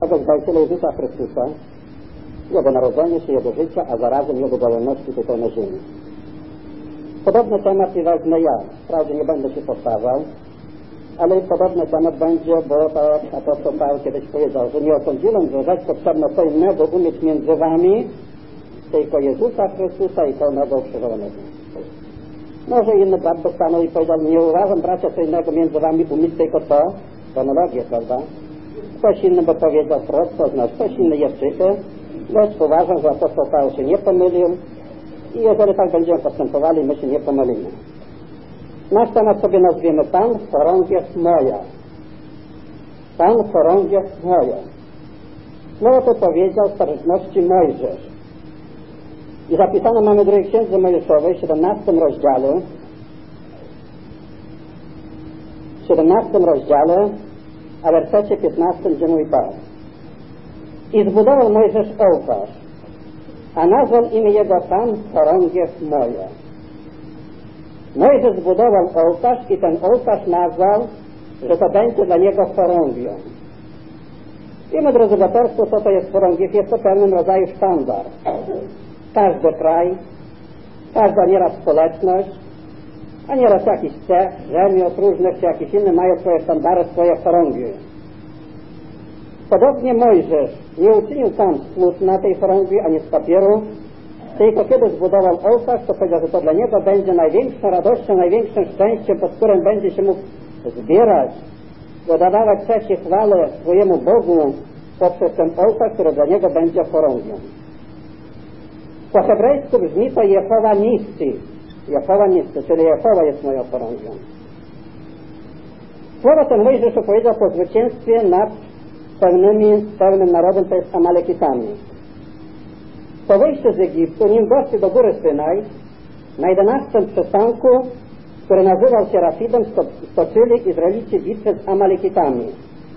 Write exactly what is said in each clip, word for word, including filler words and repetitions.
Zbawiciela Jezusa Chrystusa, Jego narodzenia się, Jego życia, a zarazem Jego działalności tutaj na ziemi. Podobny temat i wezmę ja. Wprawdzie nie będę się powtarzał, ale podobny temat będzie, bo to apostoł Paweł kiedyś powiedział, że nie osądziłem, że rzecz potrzebna co innego umieć między wami, tylko Jezusa Chrystusa i pełnego ukrzyżowanego. Może inny brat dostanął i powiedział, nie uważam, bracia, co innego między wami umieć tylko to, chronologię, prawda? Ktoś inny by powiedział wprost, to znaczy ktoś inny jeszcze, lecz uważam, że apostoł Paweł się nie pomylił i jeżeli tak będziemy postępowali, my się nie pomylimy. Nasz temat sobie nazwiemy Pan w chorągiew moja. Pan w chorągiew moja. No to powiedział w starożytności Mojżesz. I zapisane mamy w drugiej księdze Mojżeszowej w siedemnastym rozdziale w siedemnastym rozdziale, a w wersecie piętnastym, gdzie mówi tak. I zbudował Mojżesz ołtarz, a nazwał imię jego Pan chorągiew moja. Mojżesz zbudował ołtarz i ten ołtarz nazwał, że to będzie dla niego chorągią. Wiemy, drodzy braterstwo, co to jest chorągiew. Jest to pewnym rodzaju sztandar. Każdy kraj, każda nieraz społeczność, a nieraz jakiś cech, rzemiot różnych czy jakiś inny mają swoje sztandary, swoje chorągie. Podobnie Mojżesz nie uczynił sam cud na tej chorągwi ani z papieru, tylko kiedy zbudował ołtarz, to powiedział, że to dla niego będzie największą radością, największym szczęściem, pod którym będzie się mógł zbierać, dodawać cześć i chwałę swojemu Bogu poprzez ten ołtarz, który dla niego będzie chorągią. Po hebrajsku brzmi to Jehowa Nissi. Jehowa Nissi, czyli Jehowa jest moją chorągią. Słowo ten Mojżesz opowiedział po zwycięstwie nad pełnymi, pełnym narodem, to jest Amalekitami. Po wyjściu z Egiptu, nim doszli do góry Synaj, na jedenastym przystanku, który nazywał się Rafidem, stoczyli Izraelici bitwę z Amalekitami.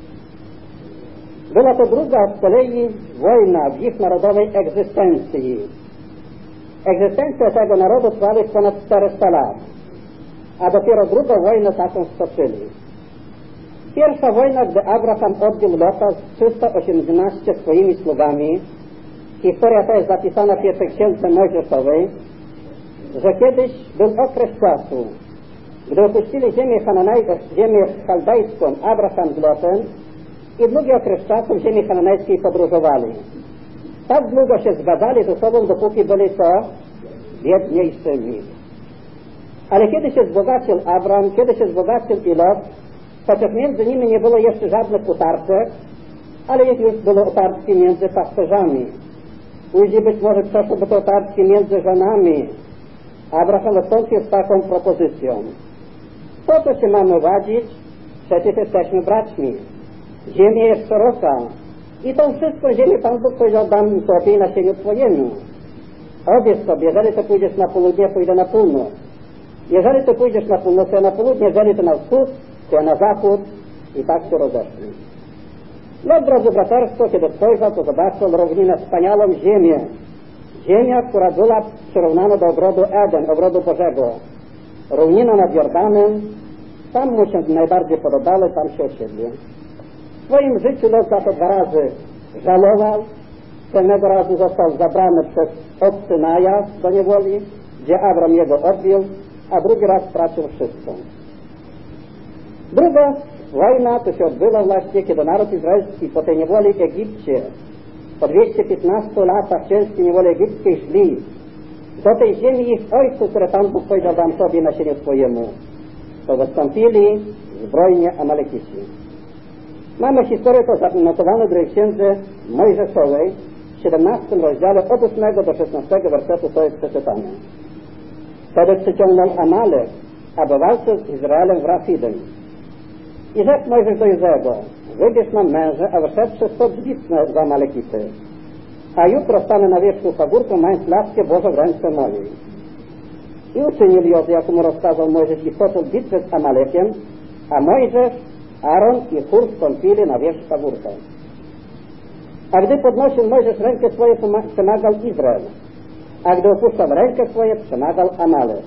Była to druga z kolei wojna w ich narodowej egzystencji. Egzystencja tego narodu trwała ponad czterysta lat, a dopiero drugą wojnę taką stoczyli. Pierwsza wojna, gdy Abraham odbił Lota z trzysta osiemnastoma swoimi sługami, historia ta jest zapisana w pierwszej księdze Mojżeszowej, że kiedyś był okres czasu, gdy opuścili ziemię, ziemię chaldejską Abraham z Lotem i długi okres czasu w ziemi hananejskiej podróżowali. Tak długo się zgadzali ze sobą, dopóki byli to biedniejszymi. Ale kiedy się wzbogacił Abram, kiedy się wzbogacił i Lot, chociaż między nimi nie było jeszcze żadnych utarczek, ale już były utarczki między pasterzami. Później być może przeszłoby to utarczki między żonami. Abraham wystąpił z taką propozycją. Po co się mamy wadzić? Przecież jesteśmy braćmi. Ziemia jest szeroka. I tą wszystką ziemię Pan Bóg powiedział, dam Tobie i nasieniu Twojemu. Obierz sobie, jeżeli Ty pójdziesz na południe, pójdę na północ. Jeżeli Ty pójdziesz na północ, ja na południe, jeżeli Ty na wschód, to ja na zachód. I tak się rozeszli. No, drodzy braterstwo, kiedy spojrzał, to zobaczył równinę, wspaniałą ziemię. Ziemia, która była przyrównana do ogrodu Eden, ogrodu Bożego. Równina nad Jordanem, tam mu się najbardziej podobało, tam się osiedlił. W swoim życiu Lot za to dwa razy żałował, pewnego razu został zabrany przez od Synaja do niewoli, gdzie Abram jego odbił, a drugi raz stracił wszystko. Druga wojna to się odbyła właśnie, kiedy naród izraelski po tej niewoli w Egipcie, po dwieście piętnastu latach ciężkiej niewoli egipskiej szli do tej ziemi ich ojców, które Pan Bóg powiedział, dam Tobie nasieniu swojemu, to wystąpili zbrojnie Amalekici. Mamy historię to zanotowane w drugiej księdze Mojżeszowej w siedemnastym rozdziale od ósmego do szesnastego wersetu, to jest przeczytane. Wtedy przyciągnął Amalek, aby walczył z Izraelem w Rafidem. I rzekł Mojżesz do Izego, wybierz nam męża, a wyszedłszy stąd zbitnę za Amalekity. A jutro stanę na wierzchu pagórku, mając laskę Bożą w ręce mojej. I uczynili od, jak mu rozkazał Mojżesz, i stoczył bitwę z Amalekiem, a Mojżesz, Aaron i Hur wstąpili na wierzch pagórka. A gdy podnosił Mojżesz rękę swoje, przemagał Izrael, a gdy opuszczał rękę swoje, przemagał Amalek.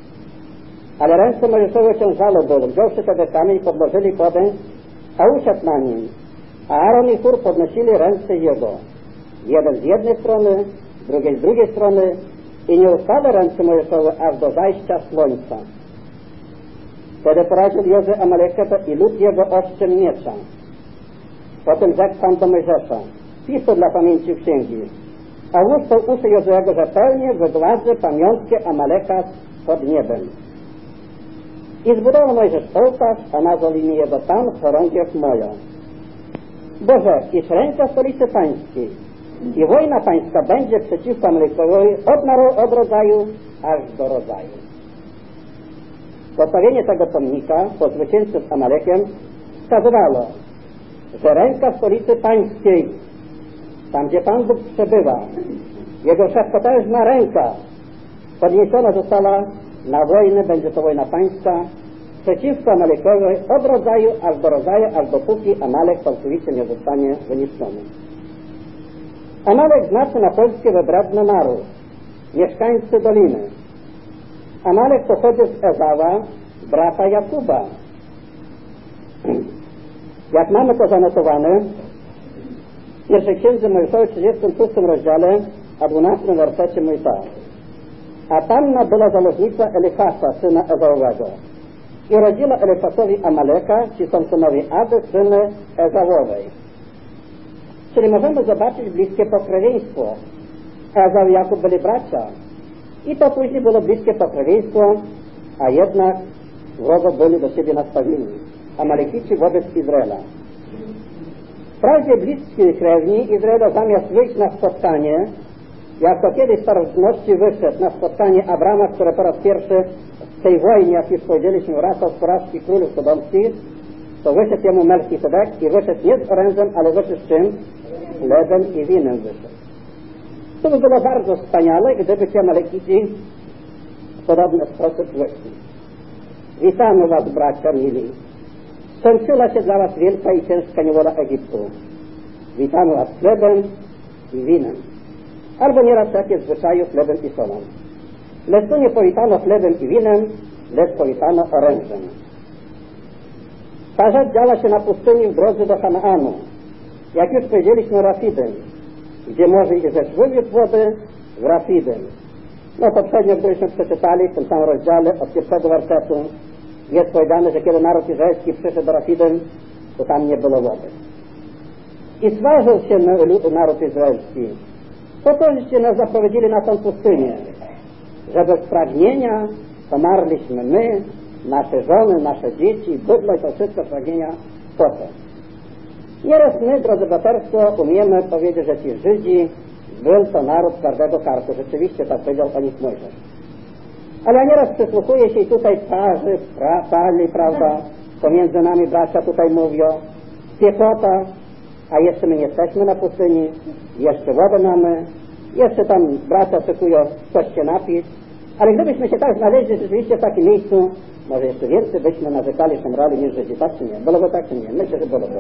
Ale ręce Mojżeszowe ciążało bólem. Wziąwszy tedy kamień, podłożyli podę, a usiadł na nim. A Aaron i Hur podnosili ręce jego, jeden z jednej strony, drugi z drugiej strony, i nie ustały ręce Mojżeszowe aż do zajścia słońca. Wtedy poraził Jozue Amalekita i lud jego ostrzem miecza. Potem rzekł Pan do Mojżesza: pisz to dla pamięci księgi, a włóż to uszy Jozuego, że pełnie wygładzy pamiątkę Amaleka pod niebem. I zbudował Mojżesz ołtarz, a nazwał imię jego tam chorągiew moją. Bo rzekł, iż ręka stolicy pańskiej i wojna pańska będzie przeciwko Amalekowi od, naro- od rodzaju aż do rodzaju. Postawienie tego pomnika po zwycięstwie z Amalekiem wskazywało, że ręka stolicy pańskiej, tam gdzie Pan Bóg przebywa, jego szafkotężna ręka podniesiona została na wojnę, będzie to wojna pańska przeciwko Amalekowi od rodzaju aż do rodzaju, aż dopóki Amalek całkowicie nie zostanie wyniszczony. Amalek znaczy na polskie wybredny naród, mieszkańcy doliny. Amalek pochodzi z Ezawa, brata Jakuba. Jak mamy to zanotowane w pierwszej księdze Mojżeszowej, trzydziestym szóstym rozdziale, a dwunastym wersecie mówi tak: a Panna była zależnica Elifasa, syna Ezałowego, i rodziła Elifasowi Amaleka, ci są synowie Ady, syny Ezałowej. Czyli możemy zobaczyć bliskie pokrewieństwo. Ezał i Jakub byli bracia. I to później było bliskie pokrewieństwo, a jednak wrogo byli do siebie nastawieni. Amalekici wobec Izraela. Wprawdzie bliscy krewni Izraela zamiast wyjść na spotkanie, jak to kiedyś w starożytności wyszedł na spotkanie Abrama, które po raz pierwszy w tej wojnie, jak już powiedzieliśmy, wracał z porażki królów sodomskich, to wyszedł jemu Melchisedek i wyszedł nie z orężem, ale wyszedł z czym? Chlebem i winem wyszedł. To by było bardzo wspaniale, gdyby ci Amalekici w podobny sposób wyszli. Witamy was, bracia mili. Skończyła się dla was wielka i ciężka niewola Egiptu. Witamy was chlebem i winem. Albo nieraz takie zwyczaju chlebem i solą. Lecz tu nie powitano chlebem i winem, lecz powitano orężem. Ta rzecz działa się na pustyni w drodze do Kanaanu. Jak już powiedzieliśmy, Rafidem, gdzie może iść ze żywioł wody w Rafidem. No poprzednio, gdyśmy przeczytali w tym samym rozdziale od pierwszego wersetu, jest powiedziane, że kiedy naród izraelski przyszedł do Rafidem, to tam nie było wody. I sważył się naród izraelski. Po to, żeście nas zaprowadzili na tą pustynię, że bez pragnienia pomarliśmy my, nasze żony, nasze dzieci, bydło i to wszystko pragnienia po to. Nieraz my, drodzy braterstwo, umiemy powiedzieć, że ci Żydzi był to naród twardego karku. Rzeczywiście tak powiedział o nich Mojżesz. Ale nieraz przysłuchuje się i tutaj parzy, pra, pali, prawda, pomiędzy nami bracia tutaj mówią, piechota, a jeszcze my nie jesteśmy na pustyni, jeszcze wodę mamy, jeszcze tam bracia szykują coś się napić, ale gdybyśmy się tak znaleźli rzeczywiście w takim miejscu, może jeszcze więcej byśmy narzekali, szemrali niż Żydzi, tak czy nie? Byłoby tak czy nie? Myślę, że byłoby.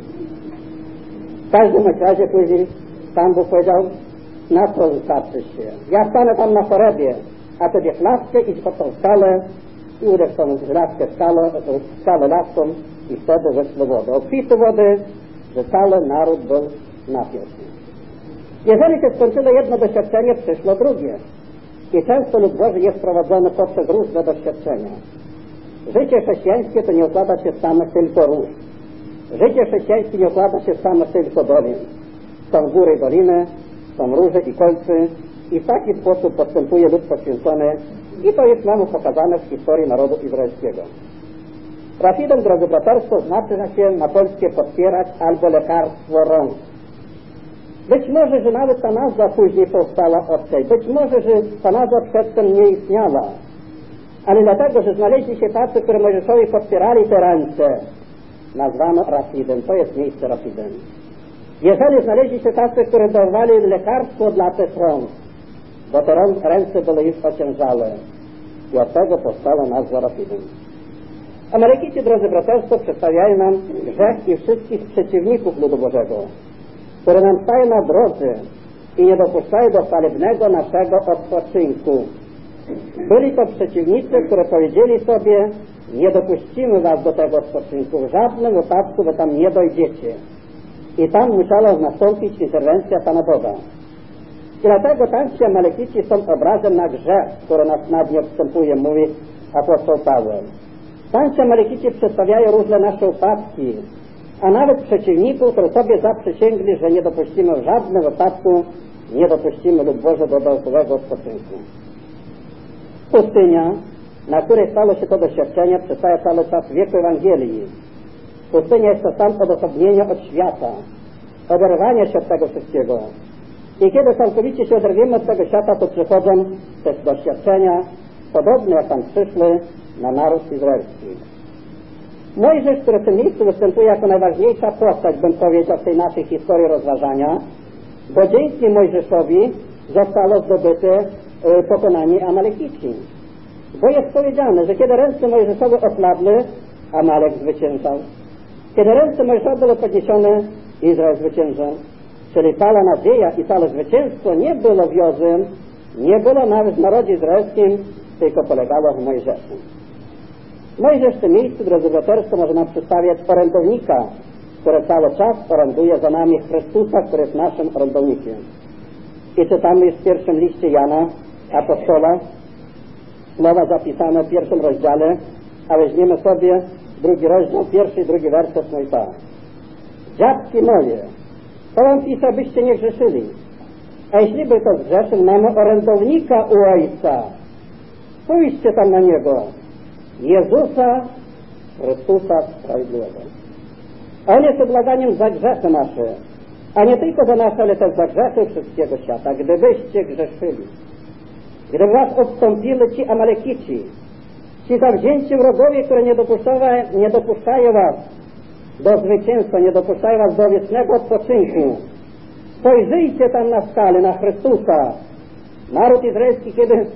W każdym razie później Pan Bóg powiedział, na co zapatrzysz się? Ja stanę tam na Chorebie, a tobie laskę idź pod tą skalę i uderz tą laskę skalę, skalę laską i wtedy wyszło wodę. Od pisu wody, że cały naród był napił. Jeżeli się skończyło jedno doświadczenie, przyszło drugie. I często lud Boży jest prowadzony poprzez różne doświadczenia. Życie chrześcijańskie to nie układa się same tylko róż. Życie chrześcijańskie nie układa się same tylko dolin. Są góry i doliny, są róże i kolcy i w taki sposób postępuje lud poświęcony i to jest nam pokazane w historii narodu izraelskiego. Rafidem, drodzy braterstwo, znaczy się na polskie podpierać albo lekarstwo rąk. Być może, że nawet ta nazwa później powstała od tej. Być może, że ta nazwa przedtem nie istniała. Ale dlatego, że znaleźli się tacy, które Mojżeszowi podpierali te ręce, nazwano Rafidem. To jest miejsce Rafidem. Jeżeli znaleźli się tacy, które dawali lekarstwo dla tych rąk, bo te ręce były już ociężałe i od tego powstała nazwa Rafidem. Amalekici, drodzy braterstwo, przedstawiają nam grzech i wszystkich przeciwników ludu Bożego, które nam stają na drodze i nie dopuszczają do chwalebnego naszego odpoczynku. Byli to przeciwnicy, które powiedzieli sobie, nie dopuścimy was do tego odpoczynku, w żadnym wypadku wy tam nie dojdziecie. i tam musiała nastąpić interwencja Pana Boga. I dlatego tamci Amalekici są obrazem na grzech, który nas nadmie odstępuje, mówi apostoł Paweł. Tamci Amalekici przedstawiają różne nasze upadki, a nawet przeciwników, którzy sobie zaprzysięgli, że nie dopuścimy w żadnym wypadku, nie dopuścimy lub Boże do dodatkowego odpoczynku. Pustynia, na której stało się to doświadczenie, przedstawia cały czas wieku Ewangelii. Pustynia jest to sam odosobnienie od świata, oderwanie się od tego wszystkiego. I kiedy całkowicie się oderwiemy od tego świata, to przychodzą też doświadczenia, podobne jak tam przyszły na naród izraelski. Mojżesz, który w tym miejscu występuje jako najważniejsza postać, bym powiedział, w tej naszej historii rozważania, bo dzięki Mojżeszowi zostało zdobyte y, pokonanie Amalekici. Bo jest powiedziane, że kiedy ręce Mojżeszowe oslabły, Amalek zwyciężał. Kiedy ręce Mojżeszowe były podniesione, Izrael zwyciężał. Czyli cała nadzieja i całe zwycięstwo nie było wiozem, nie było nawet w narodzie izraelskim, tylko polegało w Mojżeszu. Mojżesz w tym miejscu, drodzy braterstwo, może nam przedstawiać orędownika, który cały czas oręduje za nami Chrystusa, który jest naszym orędownikiem. I czytamy już w pierwszym liście Jana, apostola, słowa zapisane w pierwszym rozdziale, a weźmiemy sobie drugi rozdział, pierwszy i drugi werset, no i tak. Dziadki moje, to wam pisze, byście nie grzeszyli. A jeśli by to zgrzeszył, mamy orędownika u Ojca. Spójrzcie tam na Niego. Jezusa Chrystusa Sprawiedliwego. A On jest ubłaganiem za grzechy nasze, a nie tylko za nasze, ale też za grzechy wszystkiego świata. Gdybyście grzeszyli, gdyby was odstąpili ci Amalekici, ci zawzięci wrogowie, które nie dopuszczają, nie dopuszczają was do zwycięstwa, nie dopuszczają was do wiecznego odpoczynku. Spojrzyjcie tam na skalę, na Chrystusa. Naród izraelski, kiedy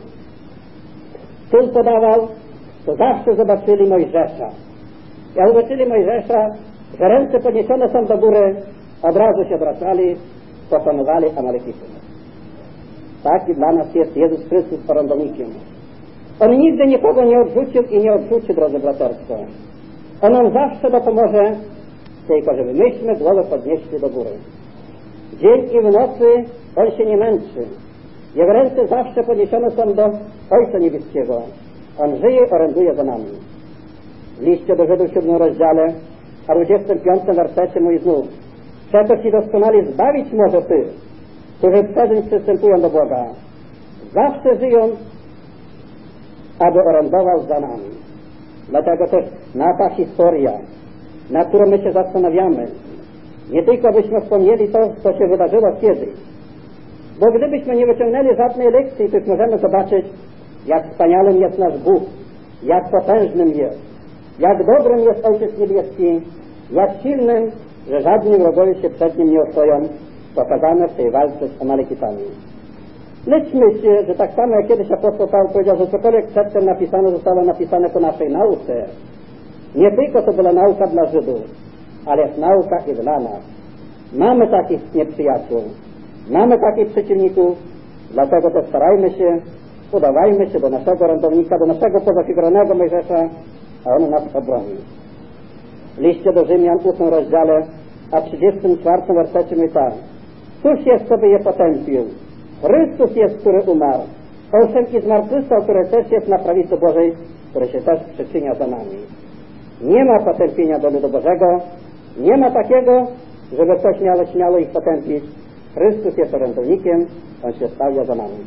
syn podawał, to zawsze zobaczyli Mojżesza. Jak zobaczyli Mojżesza, że ręce podniesione są do góry, od razu się obracali, pokonywali Amalekitów. Tak i dla nas jest Jezus Chrystus orędownikiem. On nigdy nikogo nie odrzucił i nie odrzuci, drodzy braterstwo. On nam zawsze dopomoże, tylko żeby myśmy głowę podnieśli do góry. Dzień i w nocy On się nie męczy. Jego ręce zawsze podniesione są do Ojca Niebieskiego. On żyje i oręduje za nami. W liście do Żydów w siódmym rozdziale, a dwudziestym piątym wersecie mówi znów: przeto ci doskonale zbawić może tych, którzy przed przystępują do Boga. Zawsze żyją, aby orędował za nami. Dlatego też nasza historia, na którą my się zastanawiamy, nie tylko byśmy wspomnieli to, co się wydarzyło kiedyś, bo gdybyśmy nie wyciągnęli żadnej lekcji, to już możemy zobaczyć, jak wspaniałym jest nasz Bóg, jak potężnym jest, jak dobrym jest Ojciec Niebieski, jak silnym, że żadni wrogowie się przed Nim nie ostoją, pokazane w tej walce z Amalekitami. Lecz myślę, że tak samo jak kiedyś apostoł Paweł powiedział, że cokolwiek przedtem napisane zostało napisane po naszej nauce. Nie tylko to była nauka dla Żydów, ale jest nauka i dla nas. Mamy takich nieprzyjaciół, mamy takich przeciwników, dlatego też starajmy się, udawajmy się do naszego orędownika, do naszego pozafigurowanego Mojżesza, a On nas obroni. W liście do Rzymian w ósmym rozdziale, a trzydziestym czwartym wersecie mówi tak: cóż jest, co by je potępił? Chrystus jest, który umarł. Owszem i zmartwychwstał, który też jest na prawicy Bożej, który się też przyczynia za nami. Nie ma potępienia do ludu Bożego, nie ma takiego, żeby ktoś miał śmiało ich potępić. Chrystus jest orędownikiem, On się stawia za nami.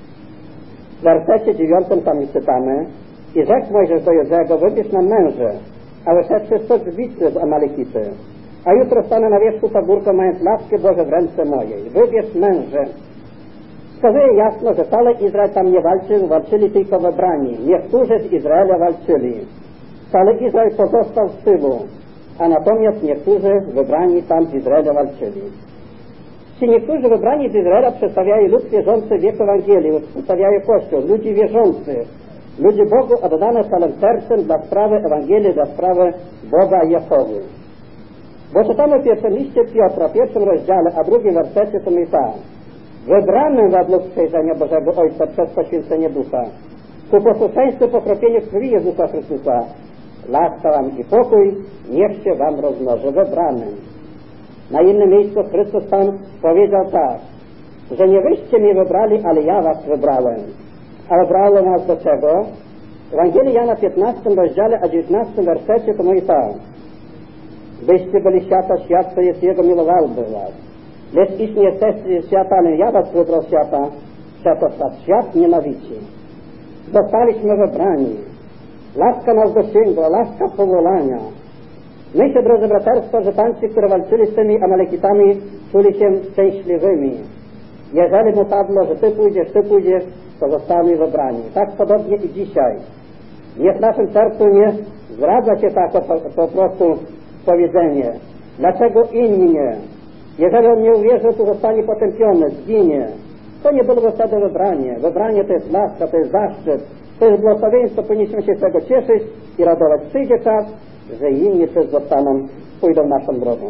W wersecie dziewiątym tam czytamy: i rzekł Mojżesz do Jozego: wybierz nam męże, a wyszedłszy stąd z bitwy z Amalekity, a jutro stanę na wierzchu pagórka, mając laskę Boże w ręce mojej. Wybierz męże. Wskazuje jasno, że wcale Izrael tam nie walczył, walczyli tylko wybrani. Niektórzy z Izraela walczyli. Wcale Izrael pozostał z tyłu, a natomiast niektórzy wybrani tam z Izraela walczyli. Ci niektórzy wybrani z Izraela przedstawiają lud wierzący w wieku Ewangelii, przedstawiają Kościół, ludzi wierzących, ludzi Bogu oddane całym sercem dla sprawy Ewangelii, dla sprawy Boga Jehowy. Bo czytamy w pierwszym liście Piotra, w pierwszym rozdziale, a drugim wersecie, to my tak: wybranym według przejrzenia Bożego Ojca przez poświęcenie Ducha, ku posłuszeństwu pokropieniu krwi Jezusa Chrystusa, laska wam i pokój niech się wam rozmnoży. Wybranym. Na innym miejscu Chrystus Pan powiedział tak, że nie wyście mnie wybrali, ale ja was wybrałem. A wybrałem nas do czego? W Ewangelii Jana piętnastym rozdziale, a dziewiętnastym wersecie to mówi tak. Byście byli świata, świat to jest Jego milowałby was. Lecz iż nie jesteście świata, ale ja was wybrał świata, przeto świat nienawidzi. Zostaliśmy wybrani. Laska nas dosięgła, laska powołania. Myślę, drodzy braterstwo, że tamci, którzy walczyli z tymi Amalekitami, czuli się szczęśliwymi. Jeżeli mu padło, że ty pójdziesz, ty pójdziesz, to zostali wybrani. Tak podobnie i dzisiaj. Niech w naszym sercu nie zdradza się tak po, po prostu powiedzenie. Dlaczego inni nie? Jeżeli on nie uwierzy, to zostanie potępiony, zginie. To nie było wtedy wybranie. Wybranie to jest łaska, to jest zaszczyt, to jest błogosławieństwo, powinniśmy się z tego cieszyć i radować. Przyjdzie czas, że inni też zostaną, pójdą naszą drogą.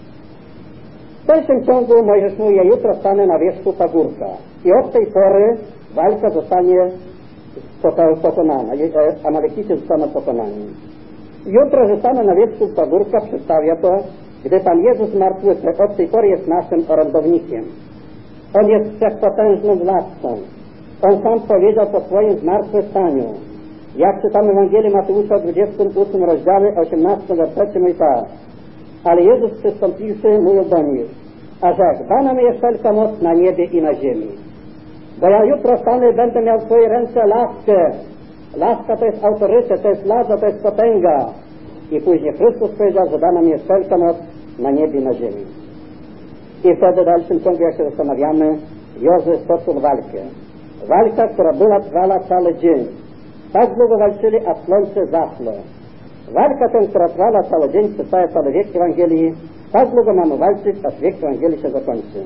W dalszym ciągu Mojżesz mówi, ja jutro stanę na wierzchu pagórka i od tej pory walka zostanie pokonana, Amalekici zostaną pokonani. Jutro, że stanę na wierzchu pagórka, przedstawia to, gdy Pan Jezus zmartwychwstał, od tej pory jest naszym orędownikiem. On jest wszechpotężnym władcą. On sam powiedział po swoim zmartwychwstaniu. Jak czytamy Ewangelii Mateusza w dwudziestym ósmym rozdziale, osiemnastym wersecie, mówi tak. Ale Jezus przystąpiwszy, mówił do nich, a rzekł, dana mi jest wszelka moc na niebie i na ziemi. Bo ja jutro stanę i będę miał w swojej ręce laskę. Laska to jest autorytet, to jest władza, to jest potęga. I później Chrystus powiedział, że dana mi jest wszelka moc na niebie i na ziemi. I wtedy w dalszym ciągu, jak się zastanawiamy, Jozue stoczył walkę. Walka, która była trwała cały dzień. Tak długo walczyli, a słońce zaszło. Walka tę, która trwała cały dzień, przedstawia cały wiek Ewangelii. Tak długo mamy walczyć, aż wiek Ewangelii się zakończy.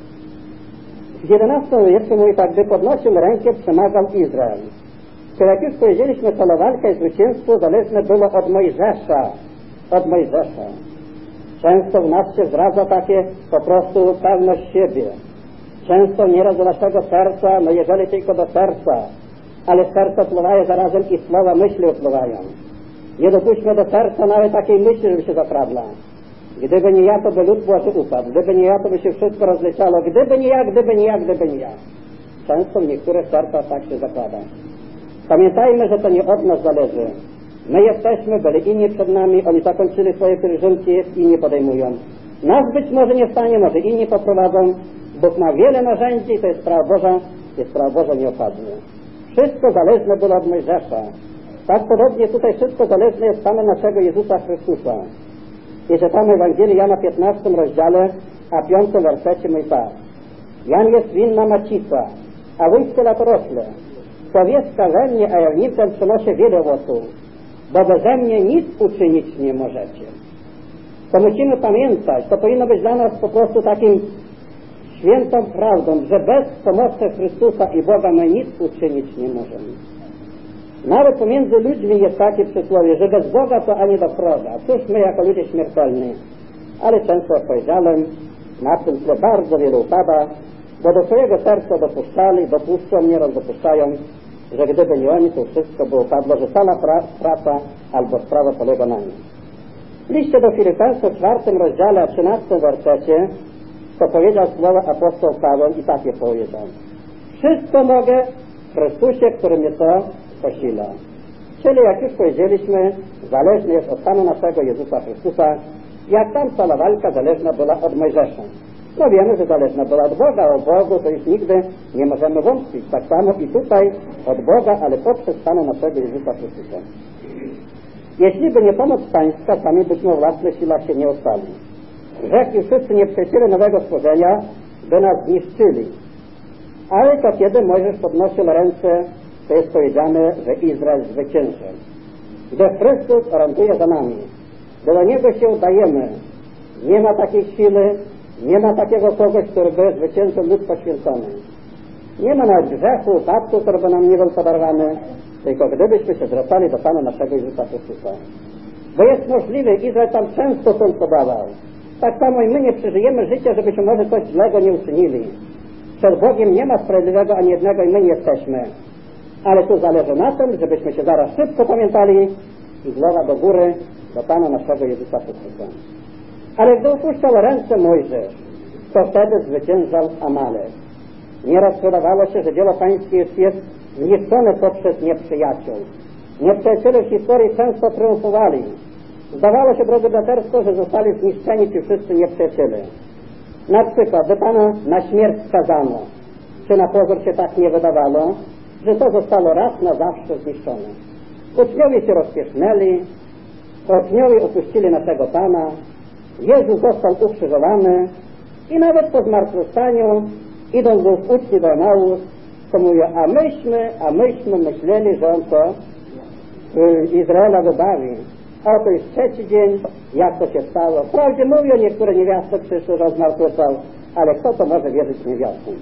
W jedenastym wierszu mówi tak, gdy podnosił rękę, przemawiał Izrael. Czyli jak już powiedzieliśmy, to walka i zwycięstwo zależne było od Mojżesza. Od Mojżesza. Często w nas się zdradza takie po prostu pewność siebie. Często nieraz do naszego serca, no jeżeli tylko do serca, ale z serca pływają zarazem i słowa myśli upływają. Nie dopuśćmy do serca nawet takiej myśli, żeby się zakradła. Gdyby nie ja, to by lud Boży upadł. Gdyby nie ja, to by się wszystko rozleciało. Gdyby nie ja, gdyby nie ja, gdyby nie ja. Często w niektórych sercach tak się zakłada. Pamiętajmy, że to nie od nas zależy. My jesteśmy, byli inni przed nami, oni zakończyli swoje pielgrzymki, inni podejmują. Nas być może nie stanie, może inni poprowadzą. Bóg ma wiele narzędzi, to jest sprawa Boża, jest sprawa Boża nieopadnie. Wszystko zależne było od Mojżesza. Tak podobnie tutaj wszystko zależne jest Pana naszego Jezusa Chrystusa. I czytamy Ewangelii Jana w piętnastym rozdziale, a piątym wersecie mówi tak. Jan jest winna macica, a łyżkę latorośle. Człowieczka we mnie, a ja w nim ten przynosi wiele owoców, bo beze mnie nic uczynić nie możecie. To musimy pamiętać, to powinno być dla nas po prostu takim świętą prawdą, że bez pomocy Chrystusa i Boga my nic uczynić nie możemy. Nawet pomiędzy ludźmi jest takie przysłowie, że bez Boga to ani do proga. Cóż my jako ludzie śmiertelni. Ale często odpowiedziałem, na tym tle bardzo wielu upada, bo do swojego serca dopuszczali, dopuszczą, nieraz dopuszczają, że gdyby nie oni, to wszystko by upadło, że cała pra, praca albo sprawa polega na nim. W liście do Filipenów w czwartym rozdziale, a trzynastym wersecie, to powiedział słowa apostoł Paweł i takie powiedział. Wszystko mogę w Chrystusie, który mnie to posila. Czyli jak już powiedzieliśmy, zależny jest od Pana naszego Jezusa Chrystusa, jak tam cała walka zależna była od Mojżesza. No wiemy, że zależna była od Boga, o Bogu to już nigdy nie możemy wątpić. Tak samo i tutaj od Boga, ale poprzez Pana naszego Jezusa Chrystusa. Jeśli by nie pomoc Pańska, sami byśmy o własnych siłach się nie ostali. Rzekli wszyscy nieprzyjaciele nowego stworzenia, by nas zniszczyli. Ale to kiedy Mojżesz podnosił ręce, to jest powiedziane, że Izrael zwycięży. Gdy Chrystus oręduje za nami, gdy do Niego się udajemy, nie ma takiej chwili, nie ma takiego kogoś, który by zwyciężył lud poświęcony. Nie ma nawet grzechu, upadku, który by nam nie był podarowany, tylko gdybyśmy się zwracali do Pana naszego Jezusa Chrystusa. Bo jest możliwe, Izrael tam często to podawał. Tak samo i my nie przeżyjemy życia, żebyśmy może coś złego nie uczynili. Przed Bogiem nie ma sprawiedliwego ani jednego i my nie jesteśmy. Ale tu zależy na tym, żebyśmy się zaraz szybko pamiętali i głowa do góry do Pana naszego Jezusa Chrystusa. Ale gdy upuszczał ręce Mojżesz, to wtedy zwyciężał Amalek. Nieraz wydawało się, że dzieło pańskie już jest zniszczone poprzez nieprzyjaciół. Nieprzyjaciele w historii często triumfowali. Zdawało się, drodzy braterstwo, że zostali zniszczeni ci wszyscy nieprzyjaciele. Na przykład, gdy Pana na śmierć skazano, czy na pozór się tak nie wydawało, że to zostało raz na zawsze zniszczone. Uczniowie się rozpiesznęli, uczniowie opuścili naszego Pana, Jezus został ukrzyżowany i nawet po zmartwychwstaniu, idąc do uczni do Emaus, to mówią, a myśmy, a myśmy myśleli, że On to y, Izraela wybawi. A oto już trzeci dzień, jak to się stało. Wprawdzie mówią, niektóre niewiasty przyszły, że zmartwychwstał, ale kto to może wierzyć niewiastom?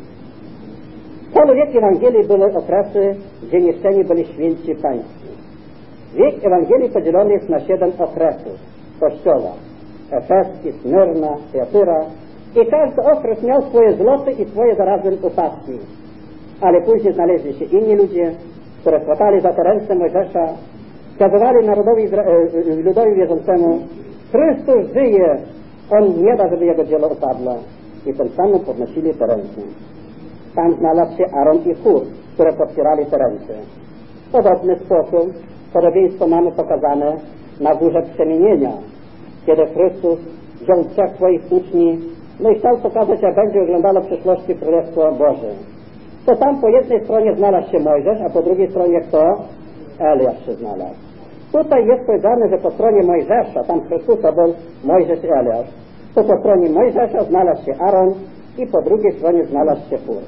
Cały wiek Ewangelii były okresy, gdzie niszczeni byli święci pańscy. Wiek Ewangelii podzielony jest na siedem okresów Kościoła. Efeski, Smyrna, Tyatira. I każdy okres miał swoje zloty i swoje zarazem upadki. Ale później znaleźli się inni ludzie, które chwatali za te ręce Mojżesza, skazywali narodowi, ludowi wierzącemu, Chrystus żyje, On nie da, żeby Jego dzieło upadło. I tym samym podnosili te ręce. Tam znalazł się Aaron i Hur, które podpierali te ręce. W podobny sposób podobieństwo mamy pokazane na górze przemienienia, kiedy Chrystus wziął trzech swoich uczniów, no i chciał pokazać, jak będzie wyglądało w przyszłości Królestwo Boże. To tam po jednej stronie znalazł się Mojżesz, a po drugiej stronie kto? Eliasz się znalazł. Tutaj jest powiedziane, że po stronie Mojżesza, tam Chrystusa był Mojżesz i Eliasz, to po stronie Mojżesza znalazł się Aaron i po drugiej stronie znalazł się Hur.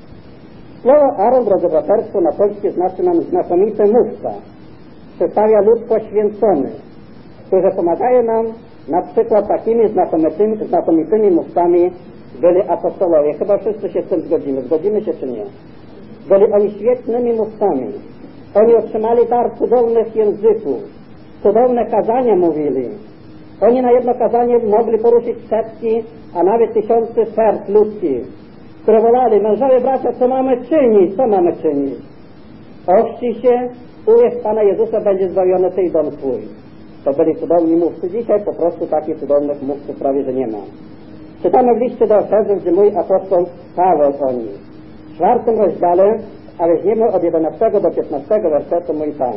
Słowo Aaron, drodzy braterstwo, na polskie znaczy nam znakomity mówca. Przedstawia lud poświęcony, którzy pomagają nam na przykład takimi znakomitymi, znakomitymi mówcami byli apostolowie. Chyba wszyscy się z tym zgodzimy. Zgodzimy się czy nie? Byli oni świetnymi mówcami. Oni otrzymali dar cudownych języków. Cudowne kazania mówili. Oni na jedno kazanie mogli poruszyć setki, a nawet tysiące serc ludzkich, które wolali, mężowie, bracia, co mamy czynić? Co mamy czynić? Ochrzcij się, uwierz Pana Jezusa, będzie zbawiony Ty i dom Twój. To byli cudowni mówcy. Dzisiaj po prostu takich cudownych mówców prawie, że nie ma. Czytamy w liście do Efezów, gdzie mój apostoł Paweł o nich. W czwartym rozdziale, a weźmiemy od jedenastego do piętnastego wersetu mój Pan.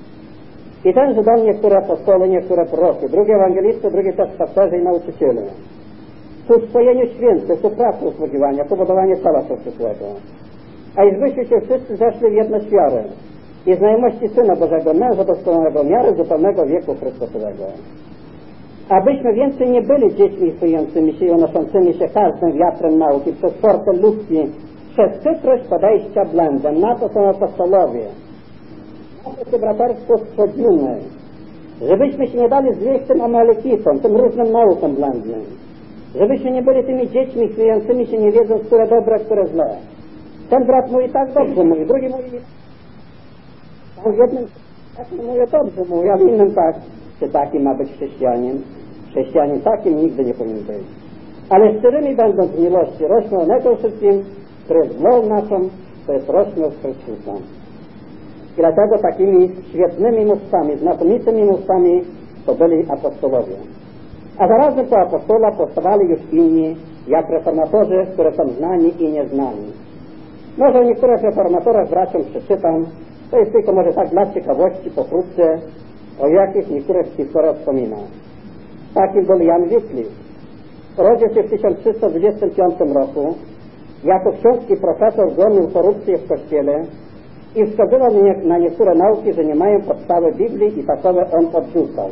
I tenże do mnie, niektóre apostoły, niektóre prorocy, drugi ewangelisty, drugi też pasterze i nauczyciele. Ku spojeniu świętych, ku pracy usługiwania, ku budowanie ciała Chrystusowego. A iżbyście się wszyscy zeszli w jedność wiarę i znajomości Syna Bożego, męża doskonałego, miary zupełnego wieku Chrystusowego. Abyśmy więcej nie byli dziećmi chwiejącymi się i unoszącymi się każdym wiatrem nauki przez portę ludzki, przez chytrość podejścia błędem. Na to są apostolowie. Na to się braterstwo schodzimy, żebyśmy się nie dali zwieść tym Amalekitom, tym różnym naukom błędnym. Żebyśmy nie byli tymi dziećmi chwiejącymi się, nie wiedząc, które dobre, które złe. Ten brat mówi tak dobrze mówi, drugi mówi tam w jednym tak mówi dobrze mówi, a w innym tak. Czy taki ma być chrześcijanin? Chrześcijanin takim nigdy nie powinien być. Ale szczerymi będąc w miłości rośną one wszystkim, które jest wolą naszą, to jest rośną z Chrystusa. I dlatego takimi świetnymi mówcami, znakomitymi mówcami to byli apostolowie. A zarazem po apostola powstawali już inni, jak reformatorzy, które są znani i nieznani. Może o niektórych reformatorach braciom przeczytam, to jest tylko może tak dla ciekawości pokrótce, o jakich niektórych historiach wspomina. Takim był Jan Wycliffe. Urodził się w tysiąc trzysta dwudziestym piątym roku. Jako książki profesor zgłosił korupcję w Kościele i wskazywał na niektóre nauki, że nie mają podstawy Biblii i takowe on odrzucał.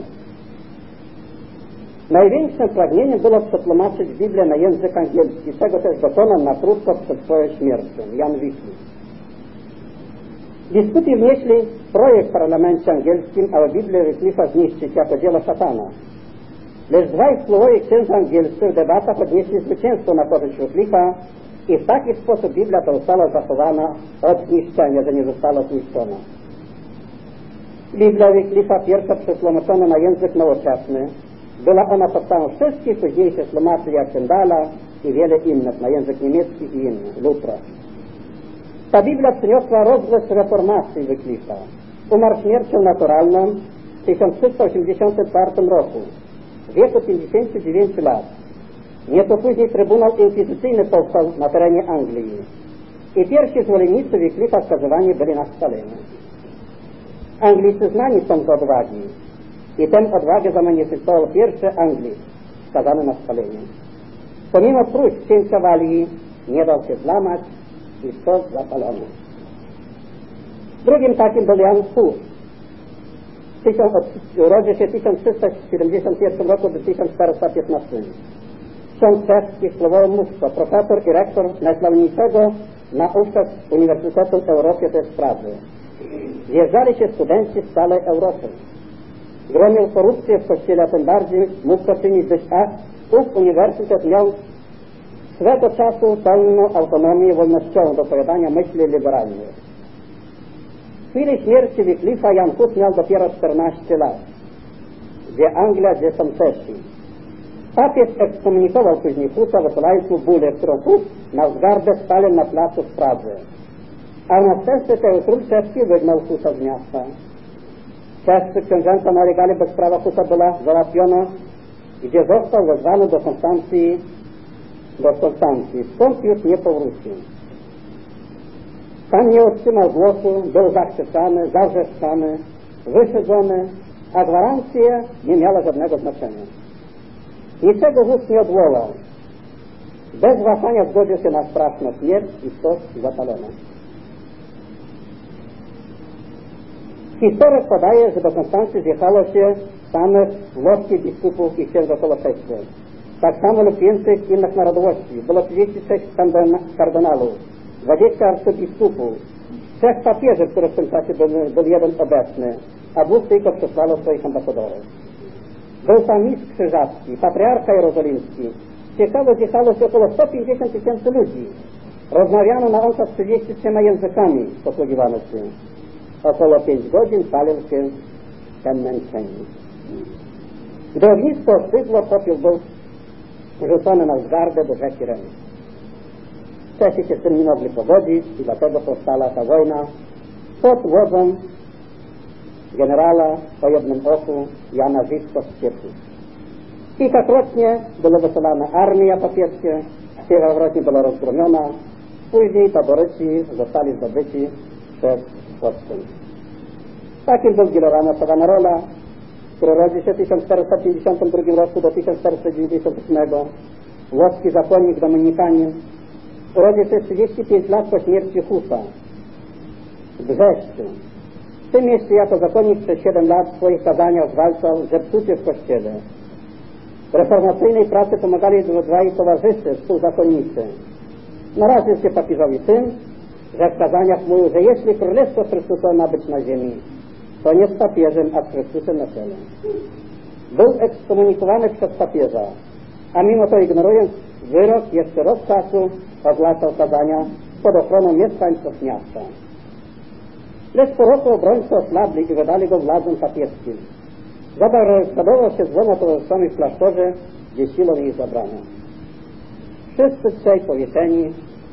Największym pragnieniem było przetłumaczyć Biblię na język angielski, czego też dokonał na krótko przed swoją śmiercią. Jan Wycliffe. Biskupi wnieśli projekt w parlamencie angielskim, aby Biblię Wycliffe'a zniszczyć jako dzieło szatana. Lecz dwaj wpływowi księża angielscy w debatach odnieśli zwycięstwo na korzyść Wycliffe'a i w taki sposób Biblia ta została zachowana od zniszczenia, że nie została zniszczona. Biblia Wycliffe'a, pierwsza przetłumaczona na język nowoczesny, była ona podstawą wszystkich późniejszych tłumaczy jak Tyndala i wiele innych na język niemiecki i inny, Lutra. Ta Biblia przyniosła rozgłos reformacji Wycliffe'a. Umarł śmiercią naturalną w tysiąc trzysta osiemdziesiątym czwartym roku. w wieku pięćdziesięciu dziewięciu lat. Nieco później Trybunał Inkwizycyjny powstał na terenie Anglii i pierwsi zwolennicy Wyclifa skazywani byli na spalenie. Anglicy znani są z odwagi i tę odwagę zamanifestował pierwszy Anglik skazany na spalenie. Pomimo próśb księcia Walii nie dał się złamać i stos zapalono. Drugim takim był Jan Hus. Urodził się w tysiąc trzysta siedemdziesiątym pierwszym roku do tysiąc czterysta piętnastego. Ksiądz czeski, słowomówca, profesor i rektor najsławniejszego naukowca Uniwersytetu w Europie, to jest w Pradze. Zjeżdżali się studenci z całej Europy. Gromił korupcję w kościele, a tym bardziej mógł to czynić dość akt. Ów uniwersytet miał swego czasu pełną autonomię wolnościową do opowiadania myśli liberalnych. W chwili śmierci Wyclifa Jan Hus miał dopiero czternaście lat. Gdzie Anglia, gdzie są Czesi. Papież ekskomunikował później Husa, wysyłając mu bulę, którą Hus na wzgardę spalił na placu w Pradze. A w następstwie tego król czeski wygnał Husa z miasta. Czescy książęta nalegali, by sprawa Husa była załatwiona, gdzie został wezwany do Konstancji, do Konstancji, skąd już nie powrócił. Tam nie otrzymał głosu, był zachwycany, zawrzeszczany, wyszydzony, a gwarancje nie miały żadnego znaczenia. Niczego Hus nie odwołał. Bez wahania zgodził się na straszną śmierć i stos zapalono. Historyk podaje, że do Konstancji zjechało się samych włoskich biskupów i księży okoloczesnych. Tak samo lub więcej innych narodowości. Było trzydzieści sześć kardynałów, dwadzieścia arcybiskupów, trzech papieży, które w tym czasie byli, był jeden obecny, a dwóch tylko przesłano swoich ambasadorów. Był tam mistrz krzyżacki, patriarcha jerozolimski. Ciekawe, zjechało się około sto pięćdziesiąt tysięcy ludzi. Rozmawiano na około trzydziestu trzema językami, posługiwano się. Około pięć godzin palił się ten męczenie. Gdy ognisko ostygło, popiół był rzucony na wzgardę do rzeki Renu. Czesi się z tym nie mogli pogodzić i dlatego powstała ta wojna pod wodzą generała o jednym oku Jana Żywko z Ciepły. Kilkakrotnie była wysyłana armia papieskie, kilkakrotnie była rozgromiona, później taboryci zostali zdobyci przez Polskę. Takim był Girolamo Savonarola, który rodzi się w tysiąc czterysta pięćdziesiątym drugim roku do tysiąc czterysta dziewięćdziesiątego ósmego. Włoski zakonnik dominikanin. Urodził się trzydzieści pięć lat po śmierci Husa w Brzeszczu. W tym mieście jako zakonnik przez siedem lat w swoich kazaniach zwalczał zepsucie w kościele. W reformacyjnej pracy pomagali dwaj towarzysze, współzakonnicy. Naraził się papieżowi tym, że w kazaniach mówił, że jeśli Królestwo Chrystusa ma być na ziemi, to nie z papieżem, a z Chrystusem na czele. Był ekskomunikowany przez papieża, a mimo to ignorując wyrok, jeszcze rok czasu ogłaszał kazania pod ochroną mieszkańców miasta. Lecz po roku obrońcy osłabli i wydali go władzom papieskim. Zabarykadował się z dwoma towarzyszami w klasztorze, gdzie siłą ich zabrano. Wszyscy trzej powieszeni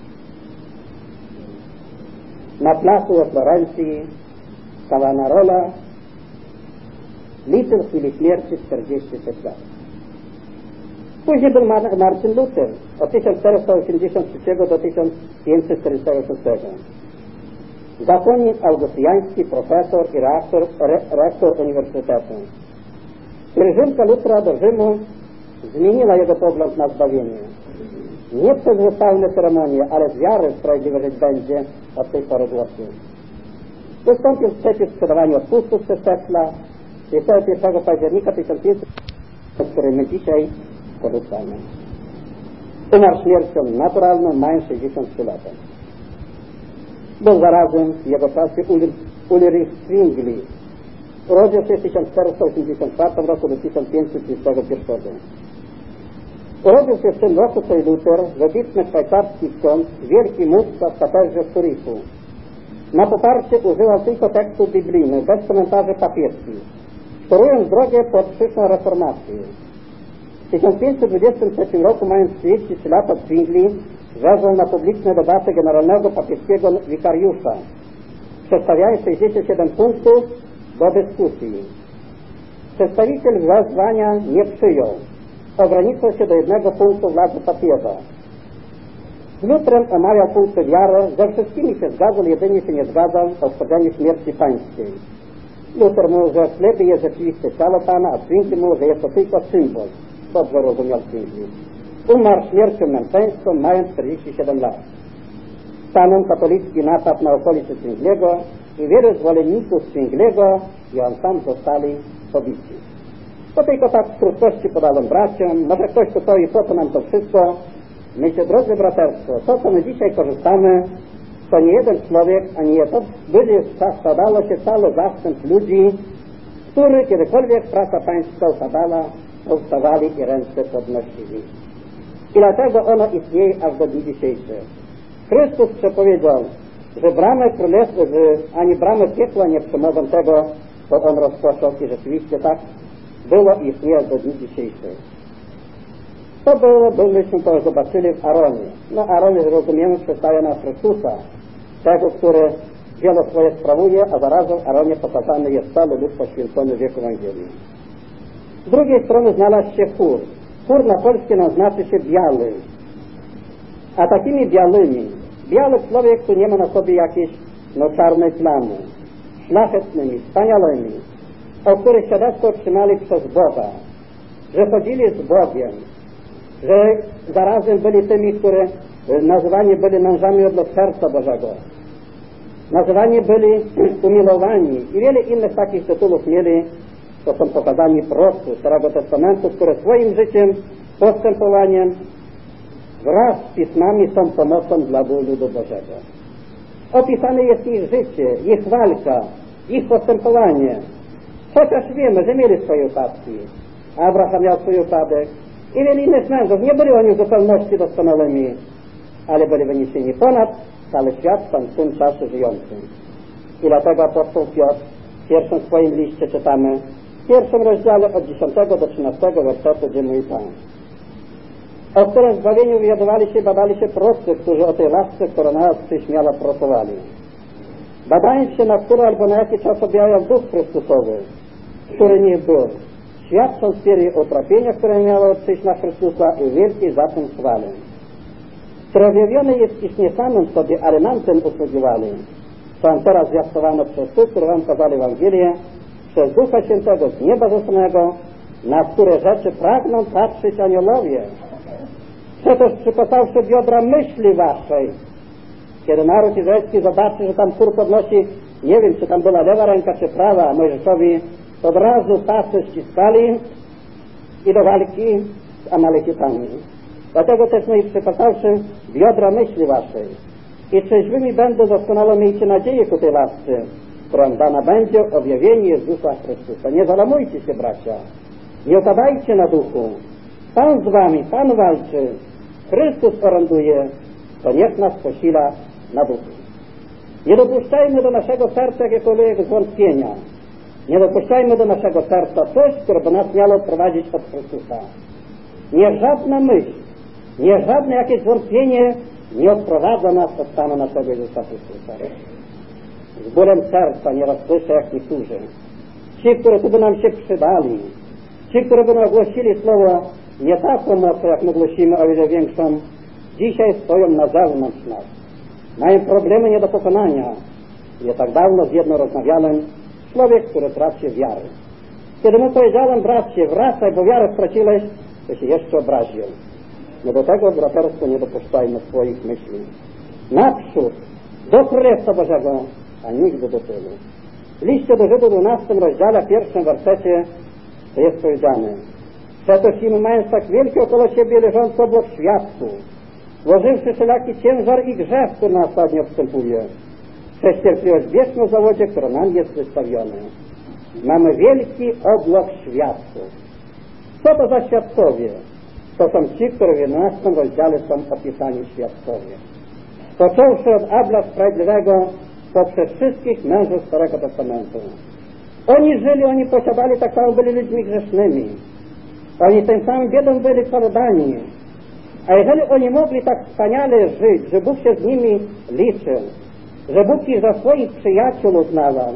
na placu we Florencji. Savonarola liczył w chwili śmierci czterdzieści sześć lat. Później był Marcin Luther od tysiąc czterysta osiemdziesiątego trzeciego do tysiąc pięćset czterdziestego szóstego. Zakonnik augustiański, profesor i rektor, re, rektor uniwersytetu. Pielgrzymka Lutra do Rzymu zmieniła jego pogląd na zbawienie. Nie przez ustawne ceremonie, ale z wiary w sprawiedliwe żyć będzie od tej pory głosił. Wystąpił przeciw sprzedawaniu odpustów przez Tesla dwudziestego pierwszego października tysiąc pięćset, o którym my dzisiaj poruszamy. Umarł śmiercią naturalną, mając sześćdziesiąt trzy lata. Był zarazem w jego czasie Ulrich Zwingli. Urodził się w tysiąc czterysta osiemdziesiątym czwartym roku do tysiąc pięćset trzydziestego pierwszego. Urodził się w tym roku co i Luther, wybitny szwajcarski ksiądz, wielki mówca w katedrze w Zurichu. Na poparcie używał tylko tekstu biblijnych, bez komentarzy papieskich, torując drogę pod przyszłą reformację. W tysiąc pięćset dwudziestym trzecim roku, mając trzydzieści trzy lata, Zwingli wezwał na publiczne debaty generalnego papieskiego wikariusza, przedstawiając sześćdziesiąt siedem punktów do dyskusji. Przedstawiciel wezwania nie przyjął. Ograniczył się do jednego punktu władzy papieża. Z Lutrem omawiał punkty wiary, ze wszystkimi się zgadzał, jedynie się nie zgadzał o wchodzeniu śmierci pańskiej. Luther mówił, że w chlebie jest rzeczywiste ciało Pana, a Zwingli mówił, że jest to tylko symbol. Dobrze rozumiał Zwingli. Umarł śmiercią męczeńską, mając czterdzieści siedem lat. Stanął katolicki napad na okolice Zwingliego i wielu zwolenników Zwingliego i on sam zostali pobici. To tylko tak w krótkości podałem braciom. Może ktoś tu powie, po co nam to wszystko? Myślę, drodzy braterstwo, to co my dzisiaj korzystamy, to nie jeden człowiek, ani nie to będzie składało się cały zastęp ludzi, którzy kiedykolwiek praca pańska upadała, powstawali i ręce podnosili. I dlatego ono istnieje aż do dni dzisiejszych. Chrystus przepowiedział, że bramy królestwa, że ani bramy piekła nie przemogą tego, co on rozpoczął, i rzeczywiście tak było i istnieje do dni dzisiejszych. To było, byśmy to zobaczyli w Aaronie. No Aaron, rozumiemy, przedstawia nam Chrystusa, tego, który wiele swoje sprawuje, a zarazem w Aaronie pokazany jest cały lud poświęcony wieku Ewangelii. Z drugiej strony znalazł się chór. Chór na polskie nam znaczy się biały. A takimi białymi, biały człowiek, który nie ma na sobie jakiejś no, czarnej plamy, szlachetnymi, wspaniałymi, o których świadectwo otrzymali przez Boga, że chodzili z Bogiem, że zarazem byli tymi, które nazywani byli mężami od serca Bożego, nazywani byli umilowani i wiele innych takich tytułów mieli. To są pokazani prorocy Starego Testamentu, które swoim życiem, postępowaniem wraz z pismami są pomocą dla ludu Bożego. Opisane jest ich życie, ich walka, ich postępowanie. Chociaż wiemy, że mieli swoje upadki. Abraham miał swój upadek i wiele innych mężów. Nie byli oni w zupełności doskonałymi, ale byli wyniesieni ponad cały świat w tym czasie żyjącym. I dlatego apostoł Piotr w pierwszym swoim liście czytamy, w pierwszym rozdziale od dziesiątego do trzynastego wersetu, gdzie mówi Pan, o którym zbawieniu wywiadowali się i badali się prorocy, którzy o tej lasce, która na nas przyśmiała, prorokowali. Badając się na który albo na jaki czas objawiał Duch Chrystusowy, który nie był, świadcząc wpierw o utrapieniach, które miało przyjść na Chrystusa i wielkiej za tym chwale. Które objawione jest iż nie samym sobie, ale nam tym usługiwali, co nam teraz zwiastowano przez tych, którzy wam kazali Ewangelię, przez Ducha Świętego z nieba zesłanego, na które rzeczy pragną patrzeć aniołowie. Przecież przykotawszy biodra myśli waszej. Kiedy naród izraelski zobaczy, że tam chór podnosi, nie wiem, czy tam była lewa ręka, czy prawa, a Mojżeszowi od razu pasy ściskali i do walki z Amalekitami. Dlatego też moi przykotawszy biodra myśli waszej. I trzeźwymi będą doskonale miejcie nadzieję ku tej lasce, którą dana będzie objawienie Jezusa Chrystusa. Nie zalamujcie się, bracia. Nie opadajcie na duchu. Pan z wami, Pan walczy. Chrystus oręduje, to niech nas posila na duchu. Nie dopuszczajmy do naszego serca jakiegokolwiek zwątpienia. Nie dopuszczajmy do naszego serca coś, które by nas miało prowadzić od Chrystusa. Niech żadna myśl, niech żadne jakieś zwątpienie nie odprowadza nas od stanu naszego Jezusa Chrystusa. Z bólem serca nieraz słyszę, jak niektórzy. Ci, którzy tu by nam się przydali, ci, którzy by nam głosili słowo nie taką mocą, jak my głosimy, o wiele większą, dzisiaj stoją na zewnątrz nas. Mają problemy nie do pokonania. Nie tak dawno z jedną rozmawiałem, człowiek, który traci wiarę. Kiedy mu powiedziałem, bracie, wracaj, bo wiarę straciłeś, to się jeszcze obraził. No do tego, braterstwo, nie dopuszczajmy swoich myśli. Naprzód, do Królestwa Bożego, a nigdy do tyłu. W liście do Żydów w dwunastym rozdziale, pierwszym wersecie, to jest powiedziane: przetoż im, mając tak wielkie okolo siebie leżące obok światu, złożywszy wszelaki ciężar i grzech, który nas ostatnio obstępuje, przez cierpliwość wieczną zawodzie, która nam jest wystawiona. Mamy wielki obłok świadków. Co to za świadkowie? To są ci, którzy w jedenastym rozdziale są opisani świadkowie. Począwszy od Abla Sprawiedliwego, poprzez wszystkich mężów Starego Testamentu. Oni żyli, oni posiadali, tak samo byli ludźmi grzesznymi. Oni tym samym biedą byli poddani. A jeżeli oni mogli tak wspaniale żyć, że Bóg się z nimi liczył, że Bóg ich za swoich przyjaciół uznawał,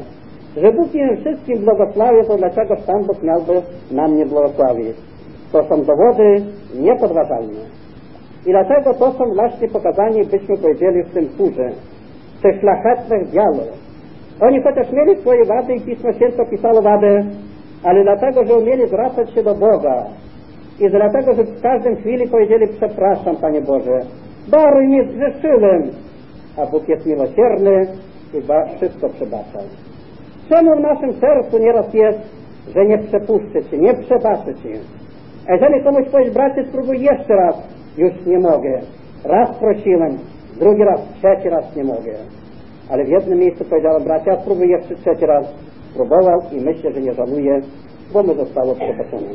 że Bóg im wszystkim błogosławi, to dlaczego Pan Bóg miałby nam nie błogosławić? To są dowody niepodważalne. I dlatego to są właśnie pokazani, byśmy powiedzieli, w tym chórze, w tych szlachetnych dialogach. Oni chociaż mieli swoje wady i Pismo Święte pisało wady, ale dlatego, że umieli zwracać się do Boga i dlatego, że w każdym chwili powiedzieli: przepraszam, Panie Boże, daruj mi, zgrzeszyłem, a Bóg jest miłosierny i wszystko przebacza. Czemu w naszym sercu nieraz jest, że nie przepuszczę Cię, nie przebaczę Ci? A jeżeli komuś powiesz: bracie, spróbuj jeszcze raz, już nie mogę. Raz prosiłem, drugi raz, trzeci raz nie mogę. Ale w jednym miejscu powiedziałem: bracia, spróbuj jeszcze trzeci raz. Spróbował i myślę, że nie żaluje, bo mu zostało przebaczone.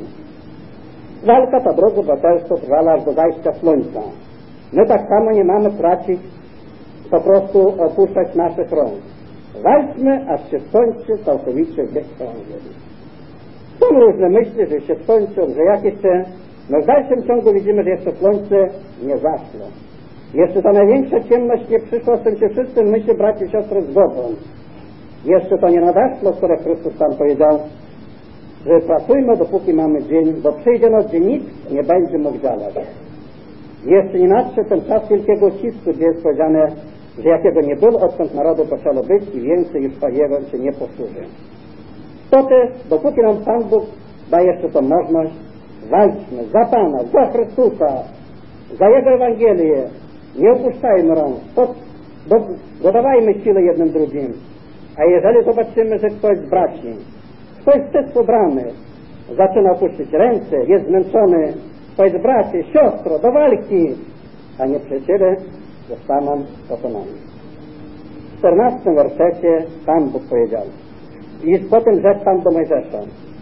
Walka ta, drodzy braterstwo, trwała aż do zajścia słońca. My tak samo nie mamy tracić, po prostu opuszczać naszych rąk. Walczmy, aż się skończy całkowicie wiek Ewangelii. Są różne myśli, że się skończą, że jakieś te... No w dalszym ciągu widzimy, że jeszcze słońce nie zaszło. Jeszcze ta największa ciemność nie przyszła, z tym się wszyscy, myśli, bracia i siostry, zgodzą. Jeszcze to nie nadeszło, które Chrystus tam powiedział, że pracujmy, dopóki mamy dzień, bo przyjdzie noc, gdzie nikt nie będzie mógł działać. Jeszcze nie nadszedł ten czas wielkiego ucisku, gdzie jest powiedziane, że jakiego nie było, odkąd narodu poczęło być i więcej już Paniego się nie powtórzy. To też, dopóki nam Pan Bóg da jeszcze tą możliwość, walczmy za Pana, za Chrystusa, za Jego Ewangelię, nie opuszczajmy rąk, do, dodawajmy siły jednym drugim. A jeżeli zobaczymy, że ktoś z braci, ktoś z pobrany, zaczyna opuścić ręce, jest zmęczony, ktoś z braci, siostro, do walki, a nieprzyjaciele zostaną pokonani. W czternastym wersecie Pan Bóg powiedział: i potem rzekł Pan do Mojżesza: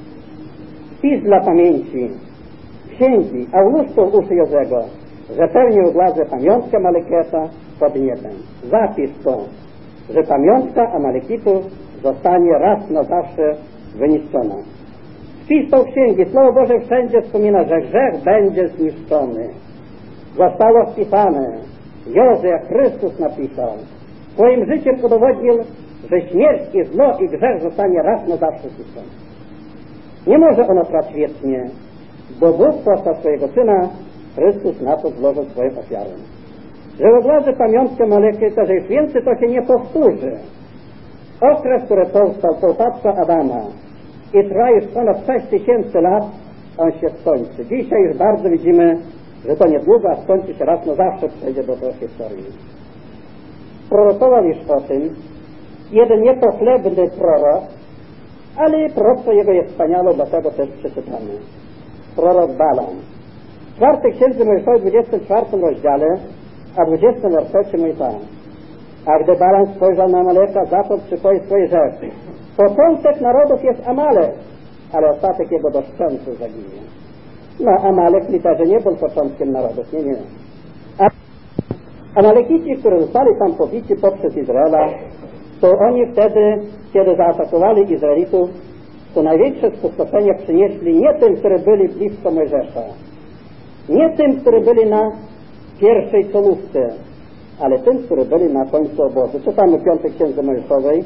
wpisz dla pamięci księgi, a włóż to w uszy Jozego, że pewnie ogładzę pamiątkę Amalekita pod niebem. Zapisz to, że pamiątka Amalekitów zostanie raz na zawsze wyniszczona. Wpisz tą księgi. Słowo Boże wszędzie wspomina, że grzech będzie zniszczony. Zostało wpisane. Jozef, Chrystus napisał. Swoim życiem udowodnił, że śmierć i zło i grzech zostanie raz na zawsze zniszczony. Nie może ono trwać wiecznie, bo Bóg posłał swojego Syna, Chrystus na to złożył swoją ofiarę. Że ogładzę pamiątkę Amalekita, że już więcej to się nie powtórzy. Okres, który powstał po upadku Adama i trwa już ponad sześć tysięcy lat, on się skończy. Dzisiaj już bardzo widzimy, że to niedługo, a skończy się raz na zawsze, przejdzie do tej historii. Prorokował już o tym jeden niepochlebny prorok, ale proroctwo jego jest wspaniałe, dlatego też przeczytamy. Prorok Balaam. W czwartej księdze Mojżeszowej, w dwudziestym czwartym rozdziale, a dwudziestym wersecie mówi tak: a gdy Balaam spojrzał na Amaleka, zaczął przypowiedzieć swoje rzeczy. Początek narodów jest Amalek, ale ostatek jego do szczątku zaginie. No, Amalek mi też nie był początkiem narodów, nie, nie. A Amalekici, którzy zostali tam pobici poprzez Izraela, to oni wtedy, kiedy zaatakowali Izraelitów, to największe spustoszenie przynieśli nie tym, którzy byli blisko Mojżesza, nie tym, którzy byli na pierwszej czołówce, ale tym, którzy byli na końcu obozu. Czytamy w piątej księdze Mojżeszowej,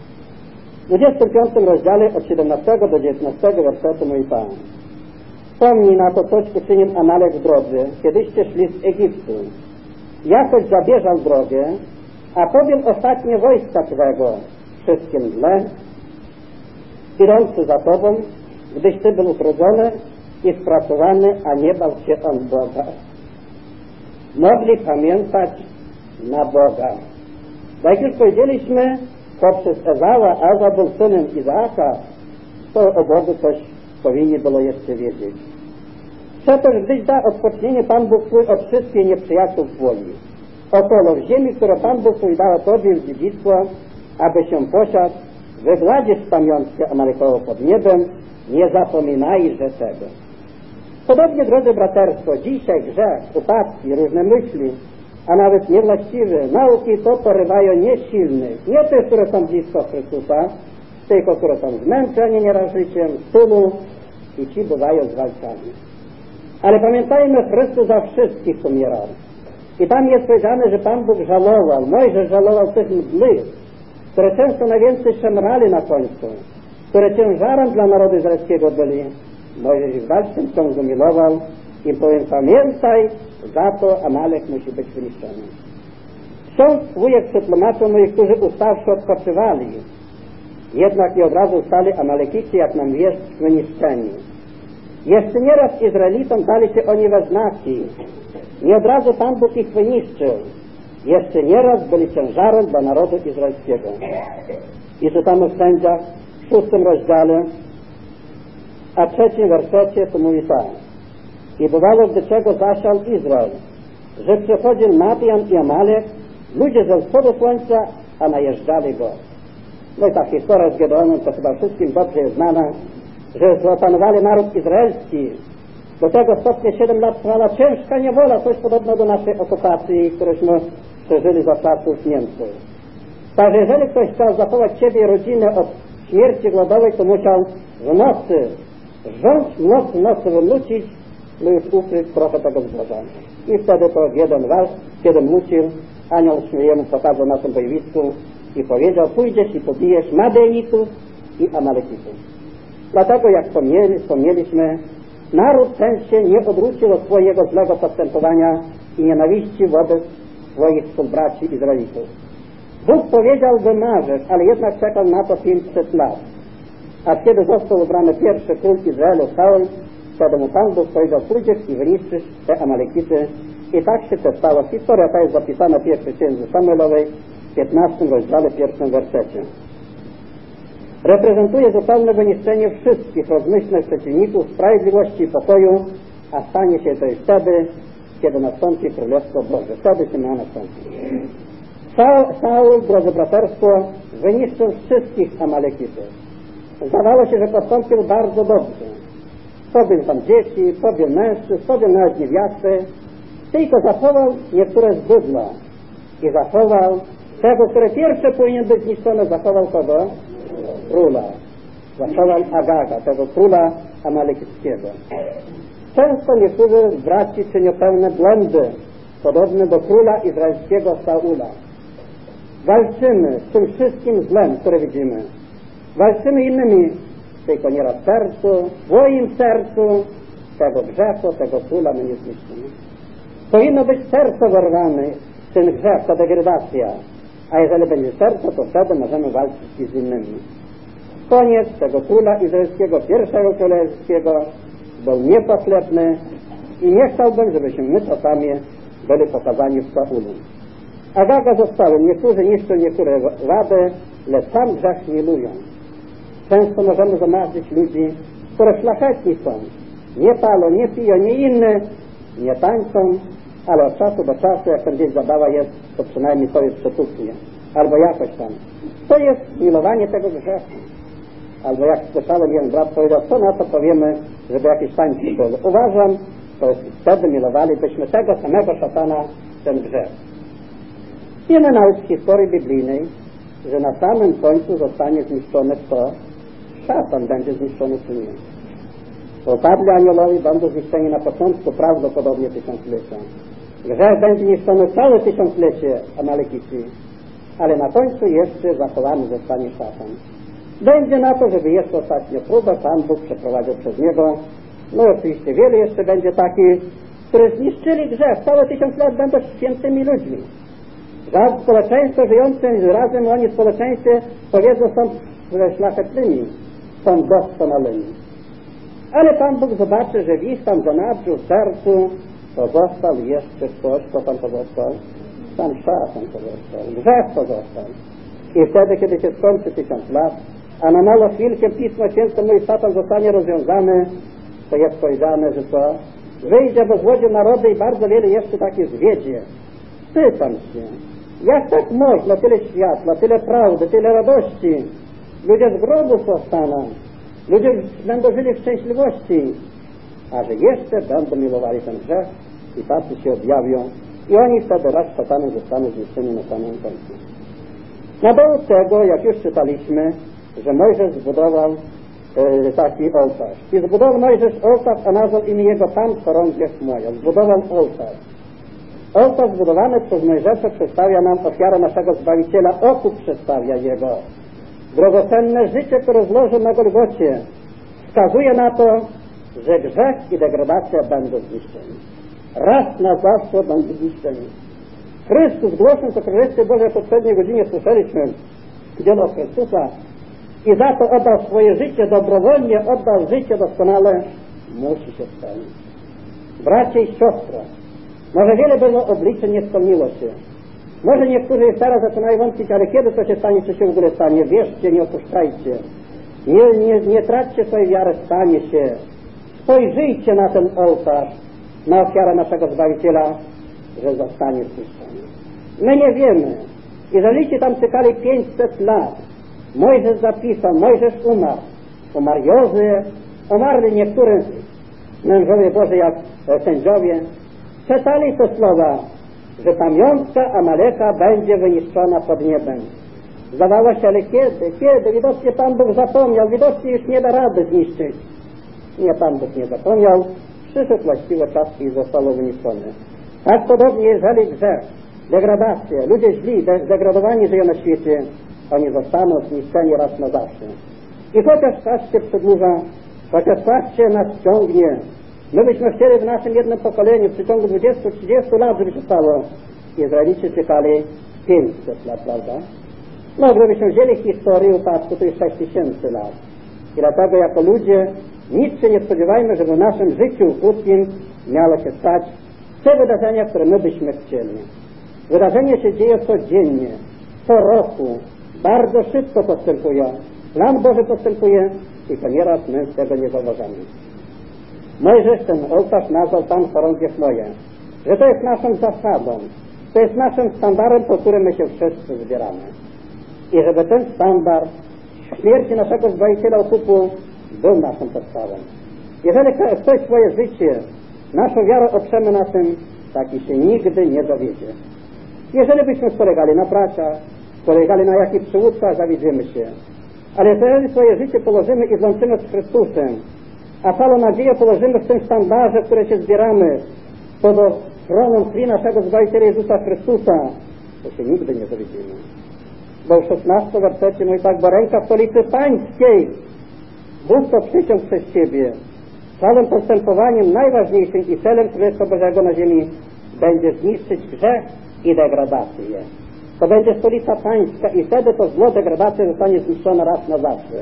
w dwudziestym piątym rozdziale od siedemnastego do dziewiętnastego wersetu mówi Pan: wspomnij na to, coś uczynił Amalek w drodze, kiedyście szli z Egiptu. Jakoś zabierzał drogę, a powiem ostatnie wojska Twego, wszystkim źle, idący za Tobą, gdyś Ty był utrudzony i spracowany, a nie bał się on Boga. Mogli pamiętać na Boga. Jak już powiedzieliśmy, poprzez Ezała, Ezał był synem Izaaka, to o Bogu coś powinni było jeszcze wiedzieć. Przecież gdyś da odpocznienie Pan Bóg Twój od wszystkich nieprzyjaciół Twoich, okolo w ziemi, które Pan Bóg Twój dał Tobie w dziedzictwo, aby się posiadł, wygładzisz pamiątkę Amalekową pod niebem, nie zapominajże tego. Podobnie, drodzy braterstwo, dzisiaj grzech, upadki, różne myśli, a nawet niewłaściwe nauki to porywają nie silnych, nie tych, które są blisko Chrystusa, tylko które są zmęczeni nieraz życiem, stylu i ci bywają zwalczani. Ale pamiętajmy, Chrystus za wszystkich umierał. I tam jest powiedziane, że Pan Bóg żałował, Mojżesz żałował tych mdłych, które często najwięcej szemrali na końcu, które ciężarem dla narodu izraelskiego byli, Mojżesz w dalszym ciągu milował i powiem, pamiętaj, za to Amalek musi być wyniszczony. Ksiądz wujek przetłumaczył moich, którzy ustawszy odpoczywali, jednak nie od razu stali Amalekici, jak nam wieść, wyniszczeni. Jeszcze nieraz Izraelitom dali się oni we znaki. Nie od razu Pan Bóg ich wyniszczył. Jeszcze nieraz byli ciężarem dla narodu izraelskiego. I czytamy w Sędziach w szóstym rozdziale, a trzecim wersecie to mówi tak. I bywało, gdy czego zasiał Izrael, że przechodził Madian i Amalek, ludzie ze wschodu słońca, a najeżdżali go. No i ta historia z Gedeonem to chyba wszystkim dobrze jest znana, że opanowali naród izraelski. Do tego stopnia siedem lat trwała ciężka niewola, coś podobno do naszej okupacji, którąśmy przeżyli za czasów Niemców. Także jeżeli ktoś chciał zachować siebie i rodzinę od śmierci głodowej, to musiał w nocy rząd, noc w nocy wymlucić, no już ukryć trochę tego zboża. I wtedy to jeden raz, kiedy mlucił, anioł jemu pokazał na tym bojowisku i powiedział, pójdziesz i pobijesz Madejitów i Amalekitów. Dlatego, jak wspomnieli, wspomnieliśmy, naród ten się nie odwrócił od swojego złego postępowania i nienawiści wobec swoich współbraci Izraelitów. Bóg powiedział, że marzesz, ale jednak czekał na to pięćset lat. A kiedy został wybrany pierwszy król Izraelu, Saul, wtedy mu Pan Bóg powiedział, pójdziesz i wyniszczysz te Amalekity. I tak się to stało. Historia ta jest zapisana w pierwszej księdze Samuelowej, w piętnastym rozdziale, pierwszym wersecie. Reprezentuje zupełne wyniszczenie wszystkich rozmyślnych przeciwników sprawiedliwości i pokoju, a stanie się to już wtedy, kiedy nastąpi Królestwo Boże. Wtedy się ma nastąpić. Saul, Saul, drodzy braterstwo, wyniszczył wszystkich Amalekitów. Zdawało się, że postąpił bardzo dobrze. Pobił tam dzieci, pobił mężczyzn, pobił nawet niewiasty, tylko zachował niektóre z bydła i zachował tego, które pierwsze powinien być zniszczone, zachował kogo? Króla. Zachował Agaga, tego króla amalekickiego. Często niektórzy braci czynią pełne błędy, podobne do króla izraelskiego Saula. Walczymy z tym wszystkim złem, które widzimy. Walczymy innymi, tylko nieraz w sercu, w swoim sercu tego grzechu, tego króla my nie zniszczymy. Powinno być serce wyrwane, ten grzech, ta degradacja. A jeżeli będzie serce, to wtedy możemy walczyć z innymi. Koniec tego króla izraelskiego, pierwszego króla izraelskiego, był niepochlebny i nie chciałbym, żebyśmy my czasami byli pokazani w Saulu. Agaga zostały, niektórzy niszczą niektóre wady, lecz sam grzech milują. Często możemy zobaczyć ludzi, które szlachetni są. Nie palą, nie piją, nie inne, nie tańczą, ale od czasu do czasu, jak tam gdzieś zabawa jest, to przynajmniej to jest przetuknie. Albo jakoś tam. To jest milowanie tego grzechu. Albo jak słyszałem, jeden brat powiedział, co na to powiemy, żeby jakieś tańce były. Uważam, to jest wtedy milowalibyśmy tego samego szatana, ten grzech. Wiemy nawet z historii biblijnej, że na samym końcu zostanie zniszczony kto? Szatan będzie zniszczony czy nie. Upadli aniołowie będą zniszczeni na początku prawdopodobnie tysiąclecia. Grzech będzie niszczony całe tysiąclecie Amalekici, ale na końcu jeszcze zachowany zostanie szatan. Będzie na to, żeby jeszcze ostatnio próbę Pan Bóg przeprowadził przez niego. No i oczywiście wiele jeszcze będzie takich, którzy zniszczyli grzech. Całe tysiąc lat będą świętymi ludźmi. Za społeczeństwo żyjące razem, oni w społeczeństwie powiedzą, są szlachetnymi, są doskonałymi. Ale Pan Bóg zobaczy, że w ich tam zanadrzu w sercu pozostał jeszcze ktoś, kto tam pozostał? Sam szatan pozostał, grzech pozostał. I wtedy, kiedy się skończy tysiąc lat, a na mało chwilkę Pismo Święte mój szatan zostanie rozwiązany, to jest powiedziane, że co? Wyjdzie do złodziej narody i bardzo wiele jeszcze takich zwiedzie. Pytam się, jak tak można, tyle światła, tyle prawdy, tyle radości, ludzie z grobów powstaną, ludzie będą żyli w szczęśliwości, a że jeszcze będą milowali ten grzech i tacy się objawią i oni wtedy raz szatanem zostaną zniszczeni na samym końcu. Na dowód tego, jak już czytaliśmy, że Mojżesz zbudował e, taki ołtarz. I zbudował Mojżesz ołtarz, a nazwał imię jego Pan chorągiew moja. Zbudował ołtarz. Ołtarz zbudowany przez Mojżesza przedstawia nam ofiarę naszego Zbawiciela, okup przedstawia Jego. Drogocenne życie, które złożył na Golgocie, wskazuje na to, że grzech i degradacja będą zniszczeni. Raz na zawsze będą zniszczeni. Chrystus, głosząc o Królestwie Boże w poprzedniej godzinie słyszeliśmy dzieło Chrystusa i za to oddał swoje życie, dobrowolnie oddał życie doskonale, musi się spełnić. Bracie i siostro, może wiele było obliczeń, nie spełniło się. Może niektórzy teraz zaczynają wątpić, ale kiedy to się stanie, czy się w ogóle stanie? Wierzcie, nie opuszczajcie. Nie, nie, nie traćcie swojej wiary, stanie się. Spojrzyjcie na ten ołtarz, na ofiarę naszego Zbawiciela, że zostanie zniszczony. My nie wiemy. Izraelici tam czekali pięćset lat. Mojżesz zapisał, Mojżesz umarł. Umarł Jozue, umarli niektórzy mężowie Boży jak sędziowie. Czytali te słowa, że pamiątka Amaleka będzie wyniszczona pod niebem. Zdawało się, ale kiedy? Kiedy? Widocznie Pan Bóg zapomniał, widocznie już nie da rady zniszczyć. Nie, Pan Bóg nie zapomniał, przyszedł właściwy czas i zostało wyniszczone. Tak podobnie, jeżeli grzech, degradacja, ludzie źli, zdegradowani żyją na świecie, oni zostaną zniszczeni raz na zawsze. I chociaż czas się przedłuża, chociaż czas się nas ciągnie, my byśmy chcieli w naszym jednym pokoleniu w przeciągu dwudziestu trzydziestu lat, żeby się stało. Izraelici czekali pięćset lat, prawda? No, gdybyśmy wzięli historię upadku, to już sześć tysięcy lat. I dlatego jako ludzie nic się nie spodziewajmy, że w naszym życiu ludzkim miało się stać te wydarzenia, które my byśmy chcieli. Wydarzenie się dzieje codziennie, co roku, bardzo szybko postępuje. Plan Boży postępuje i to nieraz my tego nie zauważamy. Mojżesz ten ołtarz nazwał tam chorągwie moje, że to jest naszą zasadą, to jest naszym standardem, po którym my się wszyscy zbieramy. I żeby ten standard śmierci naszego Zbawiciela okupu był naszą podstawą. Jeżeli ktoś swoje życie, naszą wiarę oprzemy na tym, taki się nigdy nie dowiedzie. Jeżeli byśmy polegali na braciach, polegali na jakichś przywódcach, zawiedziemy się. Ale jeżeli swoje życie położymy i złączymy z Chrystusem, a całą nadzieję położymy w tym standardzie, w które się zbieramy, pod ochroną krwi naszego Zbawiciela Jezusa Chrystusa, to się nigdy nie dowiedziemy. Bo w szesnastym wersecie mówi tak, bo ręka stolicy pańskiej, Bóg to przyciąg przez Ciebie. Całym postępowaniem najważniejszym i celem Królestwa Bożego na ziemi będzie zniszczyć grzech i degradację. To będzie stolica pańska i wtedy to zło, degradacja zostanie zniszczona raz na zawsze.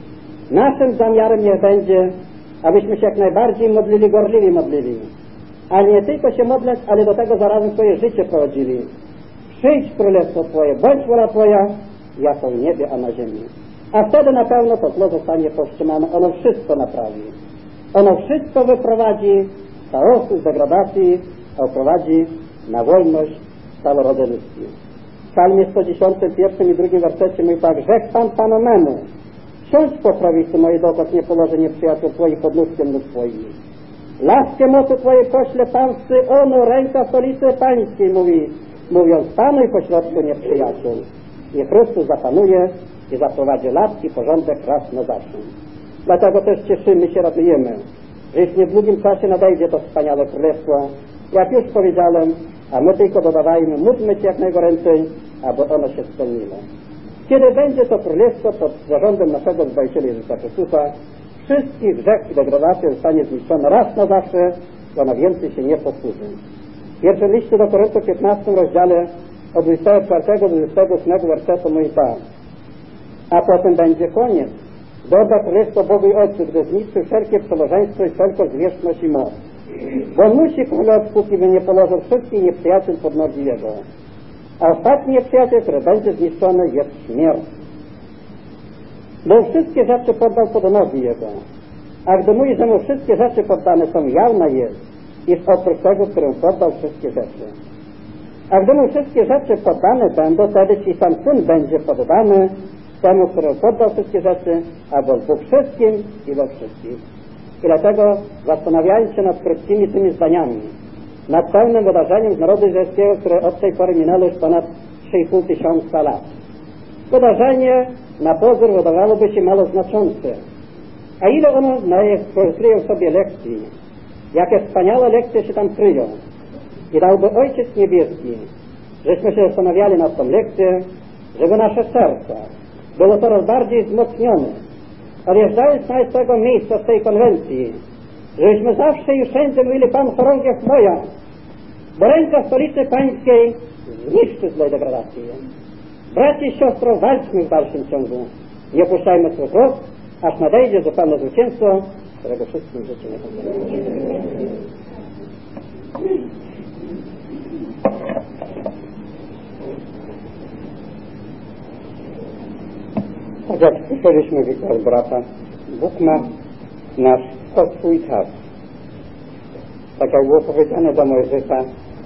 Naszym zamiarem niech będzie, abyśmy się jak najbardziej modlili, gorliwie modlili. Ale nie tylko się modleć, ale do tego zarazem swoje życie prowadzili. Przyjdź Królestwo Twoje, bądź wola Twoja, jako w niebie, a na ziemi. A wtedy na pewno to zło zostanie powstrzymane. Ono wszystko naprawi. Ono wszystko wyprowadzi z chaosu, z degradacji, a oprowadzi na wolność cały ludzki. W Psalmie sto dziesiątym, pierwszym i drugim wersecie mówi tak, rzekł Pan Panu memu, siądź po prawicy mojej, dokąd nie położy nieprzyjaciół Twoich pod nóżkiem nóg Twoich. Laskę mocy Twojej pośle Pan z Syonu, ręka stolicy pańskiej, mówi, mówiąc panuj pośrodku nieprzyjaciół. I Chrystus zapanuje i zaprowadzi lat i porządek raz na zawsze. Dlatego też cieszymy się, radujemy, że już w niedługim czasie nadejdzie to wspaniałe królestwo. Jak już powiedziałem, a my tylko dodawajmy, módlmy się jak najgoręcej, aby ono się spełniło. Kiedy będzie to królestwo pod zarządem naszego Zbawiciela Jezusa Chrystusa, wszystkich grzech i degradacja zostanie zniszczona raz na zawsze, to ona więcej się nie powtórzy. W pierwszym liście do Koryntu w piętnastym rozdziale od dwudziestego czwartego do dwudziestego ósmego wersetu mówi tak, a potem będzie koniec. Doda królestwo Bogu i Ojcu, gdy zniszczy wszelkie przełożeństwo i wszelką zwierzchność i moc. Bo on musi królować, póki by nie położył wszystkich nieprzyjaciół pod nogi Jego. A ostatni nieprzyjaciel, który będzie zniszczony, jest śmierć. Bo wszystkie rzeczy poddał pod nogi Jego. A gdy mówi, że mu wszystkie rzeczy poddane są, jawna jest, iż oprócz tego, którym poddał wszystkie rzeczy. A gdy mu wszystkie rzeczy poddane będą, wtedy ci sam Syn będzie poddany temu, który poddał wszystkie rzeczy, aby on był wszystkim i we wszystkich. I dlatego zastanawiając się nad krótkimi tymi zdaniami, nad pełnym wydarzeniem z narodu izraelskiego, które od tej pory minęło już ponad trzy i pół tysiąca lat. Wydarzenie na pozór wydawałoby się mało znaczące. A ile ono kryje w sobie lekcji, jakie wspaniałe lekcje się tam kryją. I dałby Ojciec Niebieski, żeśmy się zastanawiali nad tą lekcją, żeby nasze serca było coraz bardziej wzmocnione. Odjeżdżając z tego miejsca, z tej konwencji, żebyśmy zawsze i wszędzie mówili: Pan chorągiew moja, bo ręka stolicy pańskiej zniszczy złej degradację. Bracie i siostro, walczmy w dalszym ciągu. Nie opuszczajmy swych rąk, aż nadejdzie zupełne zwycięstwo, którego wszystkim życzymy. Tak jak słyszeliśmy od brata, Bóg ma na wszystko swój czas. Tak jak było powiedziane do Mojżesza,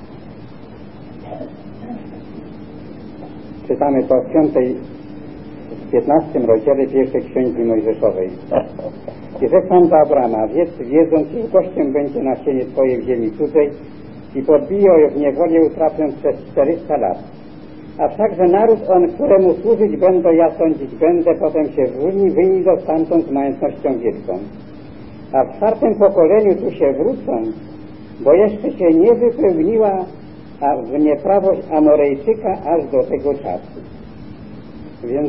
czytamy to w piątej, w piętnastym rozdziale pierwszej Księgi Mojżeszowej. I rzekł Pan do Abrama: wiedz, wiedząc, iż gościem będzie nasienie Twoje w ziemi cudzej i podbiją je w niewolę utrapią przez czterysta lat. A wszakże naród on, któremu służyć będę, ja sądzić będę, potem się wróni, wyjdą stamtąd z majątnością wielką. A w czwartym pokoleniu tu się wrócą, bo jeszcze się nie wypełniła a w nieprawość Amorejczyka aż do tego czasu. Więc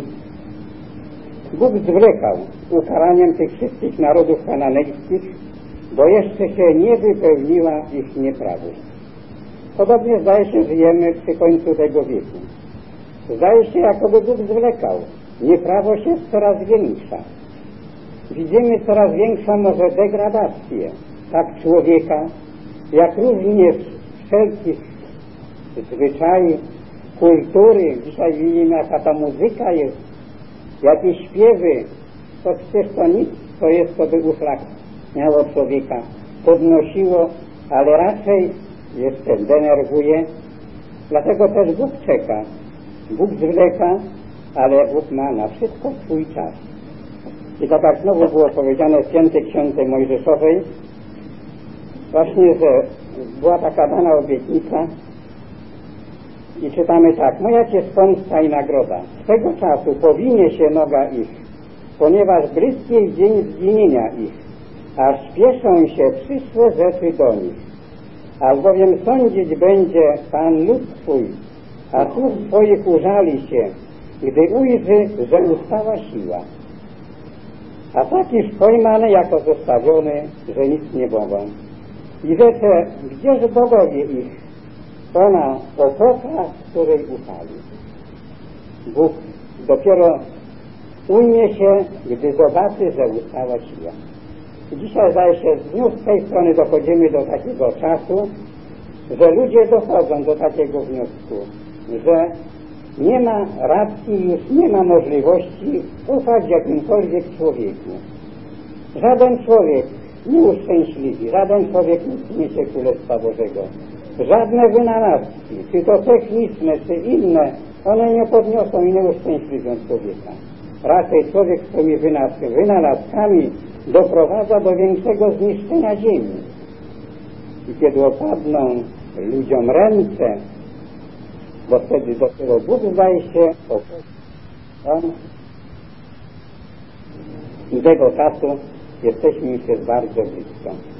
Bóg zwlekał ukaraniem tych wszystkich narodów kananejskich, bo jeszcze się nie wypełniła ich nieprawość. Podobnie zdaje się, żyjemy przy końcu tego wieku. Zdaje się, jakoby Bóg zwlekał. Nieprawość jest coraz większa. Widzimy coraz większą może degradację tak człowieka, jak również wszelkich zwyczajów, kultury. Dzisiaj widzimy, jaka ta muzyka jest, jakie śpiewy. To przecież to nic, to jest, co by uszlacniało człowieka, podnosiło, ale raczej jeszcze denerwuje. Dlatego też Bóg czeka. Bóg zwleka, ale Bóg ma na wszystko swój czas. I tak jak znowu było powiedziane w piątej Księdze Mojżeszowej, właśnie, że była taka dana obietnica i czytamy tak: moja Cię pomsta i nagroda. Z tego czasu powinie się noga ich, ponieważ bliski jest dzień zginienia ich, a śpieszą się przyszłe rzeczy do nich. Albowiem sądzić będzie Pan lud Twój, a słów Twoich użali się, gdy ujrzy, że ustała siła. A takiż pojmany jako zostawiony, że nic nie mogą. I rzecze, gdzież bogowie ich? Ona opoka, której ufali. Bóg dopiero ujmie się, gdy zobaczy, że ustała siła. I dzisiaj, zdaje się, znów z tej strony dochodzimy do takiego czasu, że ludzie dochodzą do takiego wniosku, że nie ma racji, już nie ma możliwości ufać jakimkolwiek człowieku. Żaden człowiek nie uszczęśliwi, żaden człowiek nie przyniesie Królestwa Bożego. Żadne wynalazki, czy to techniczne, czy inne, one nie podniosą i nie uszczęśliwią człowieka. Raczej człowiek z tymi wynalazkami doprowadza do większego zniszczenia ziemi. I kiedy opadną ludziom ręce, bo wtedy dopiero Bóg zdaje się on i tego czasu jesteśmy już bardzo blisko.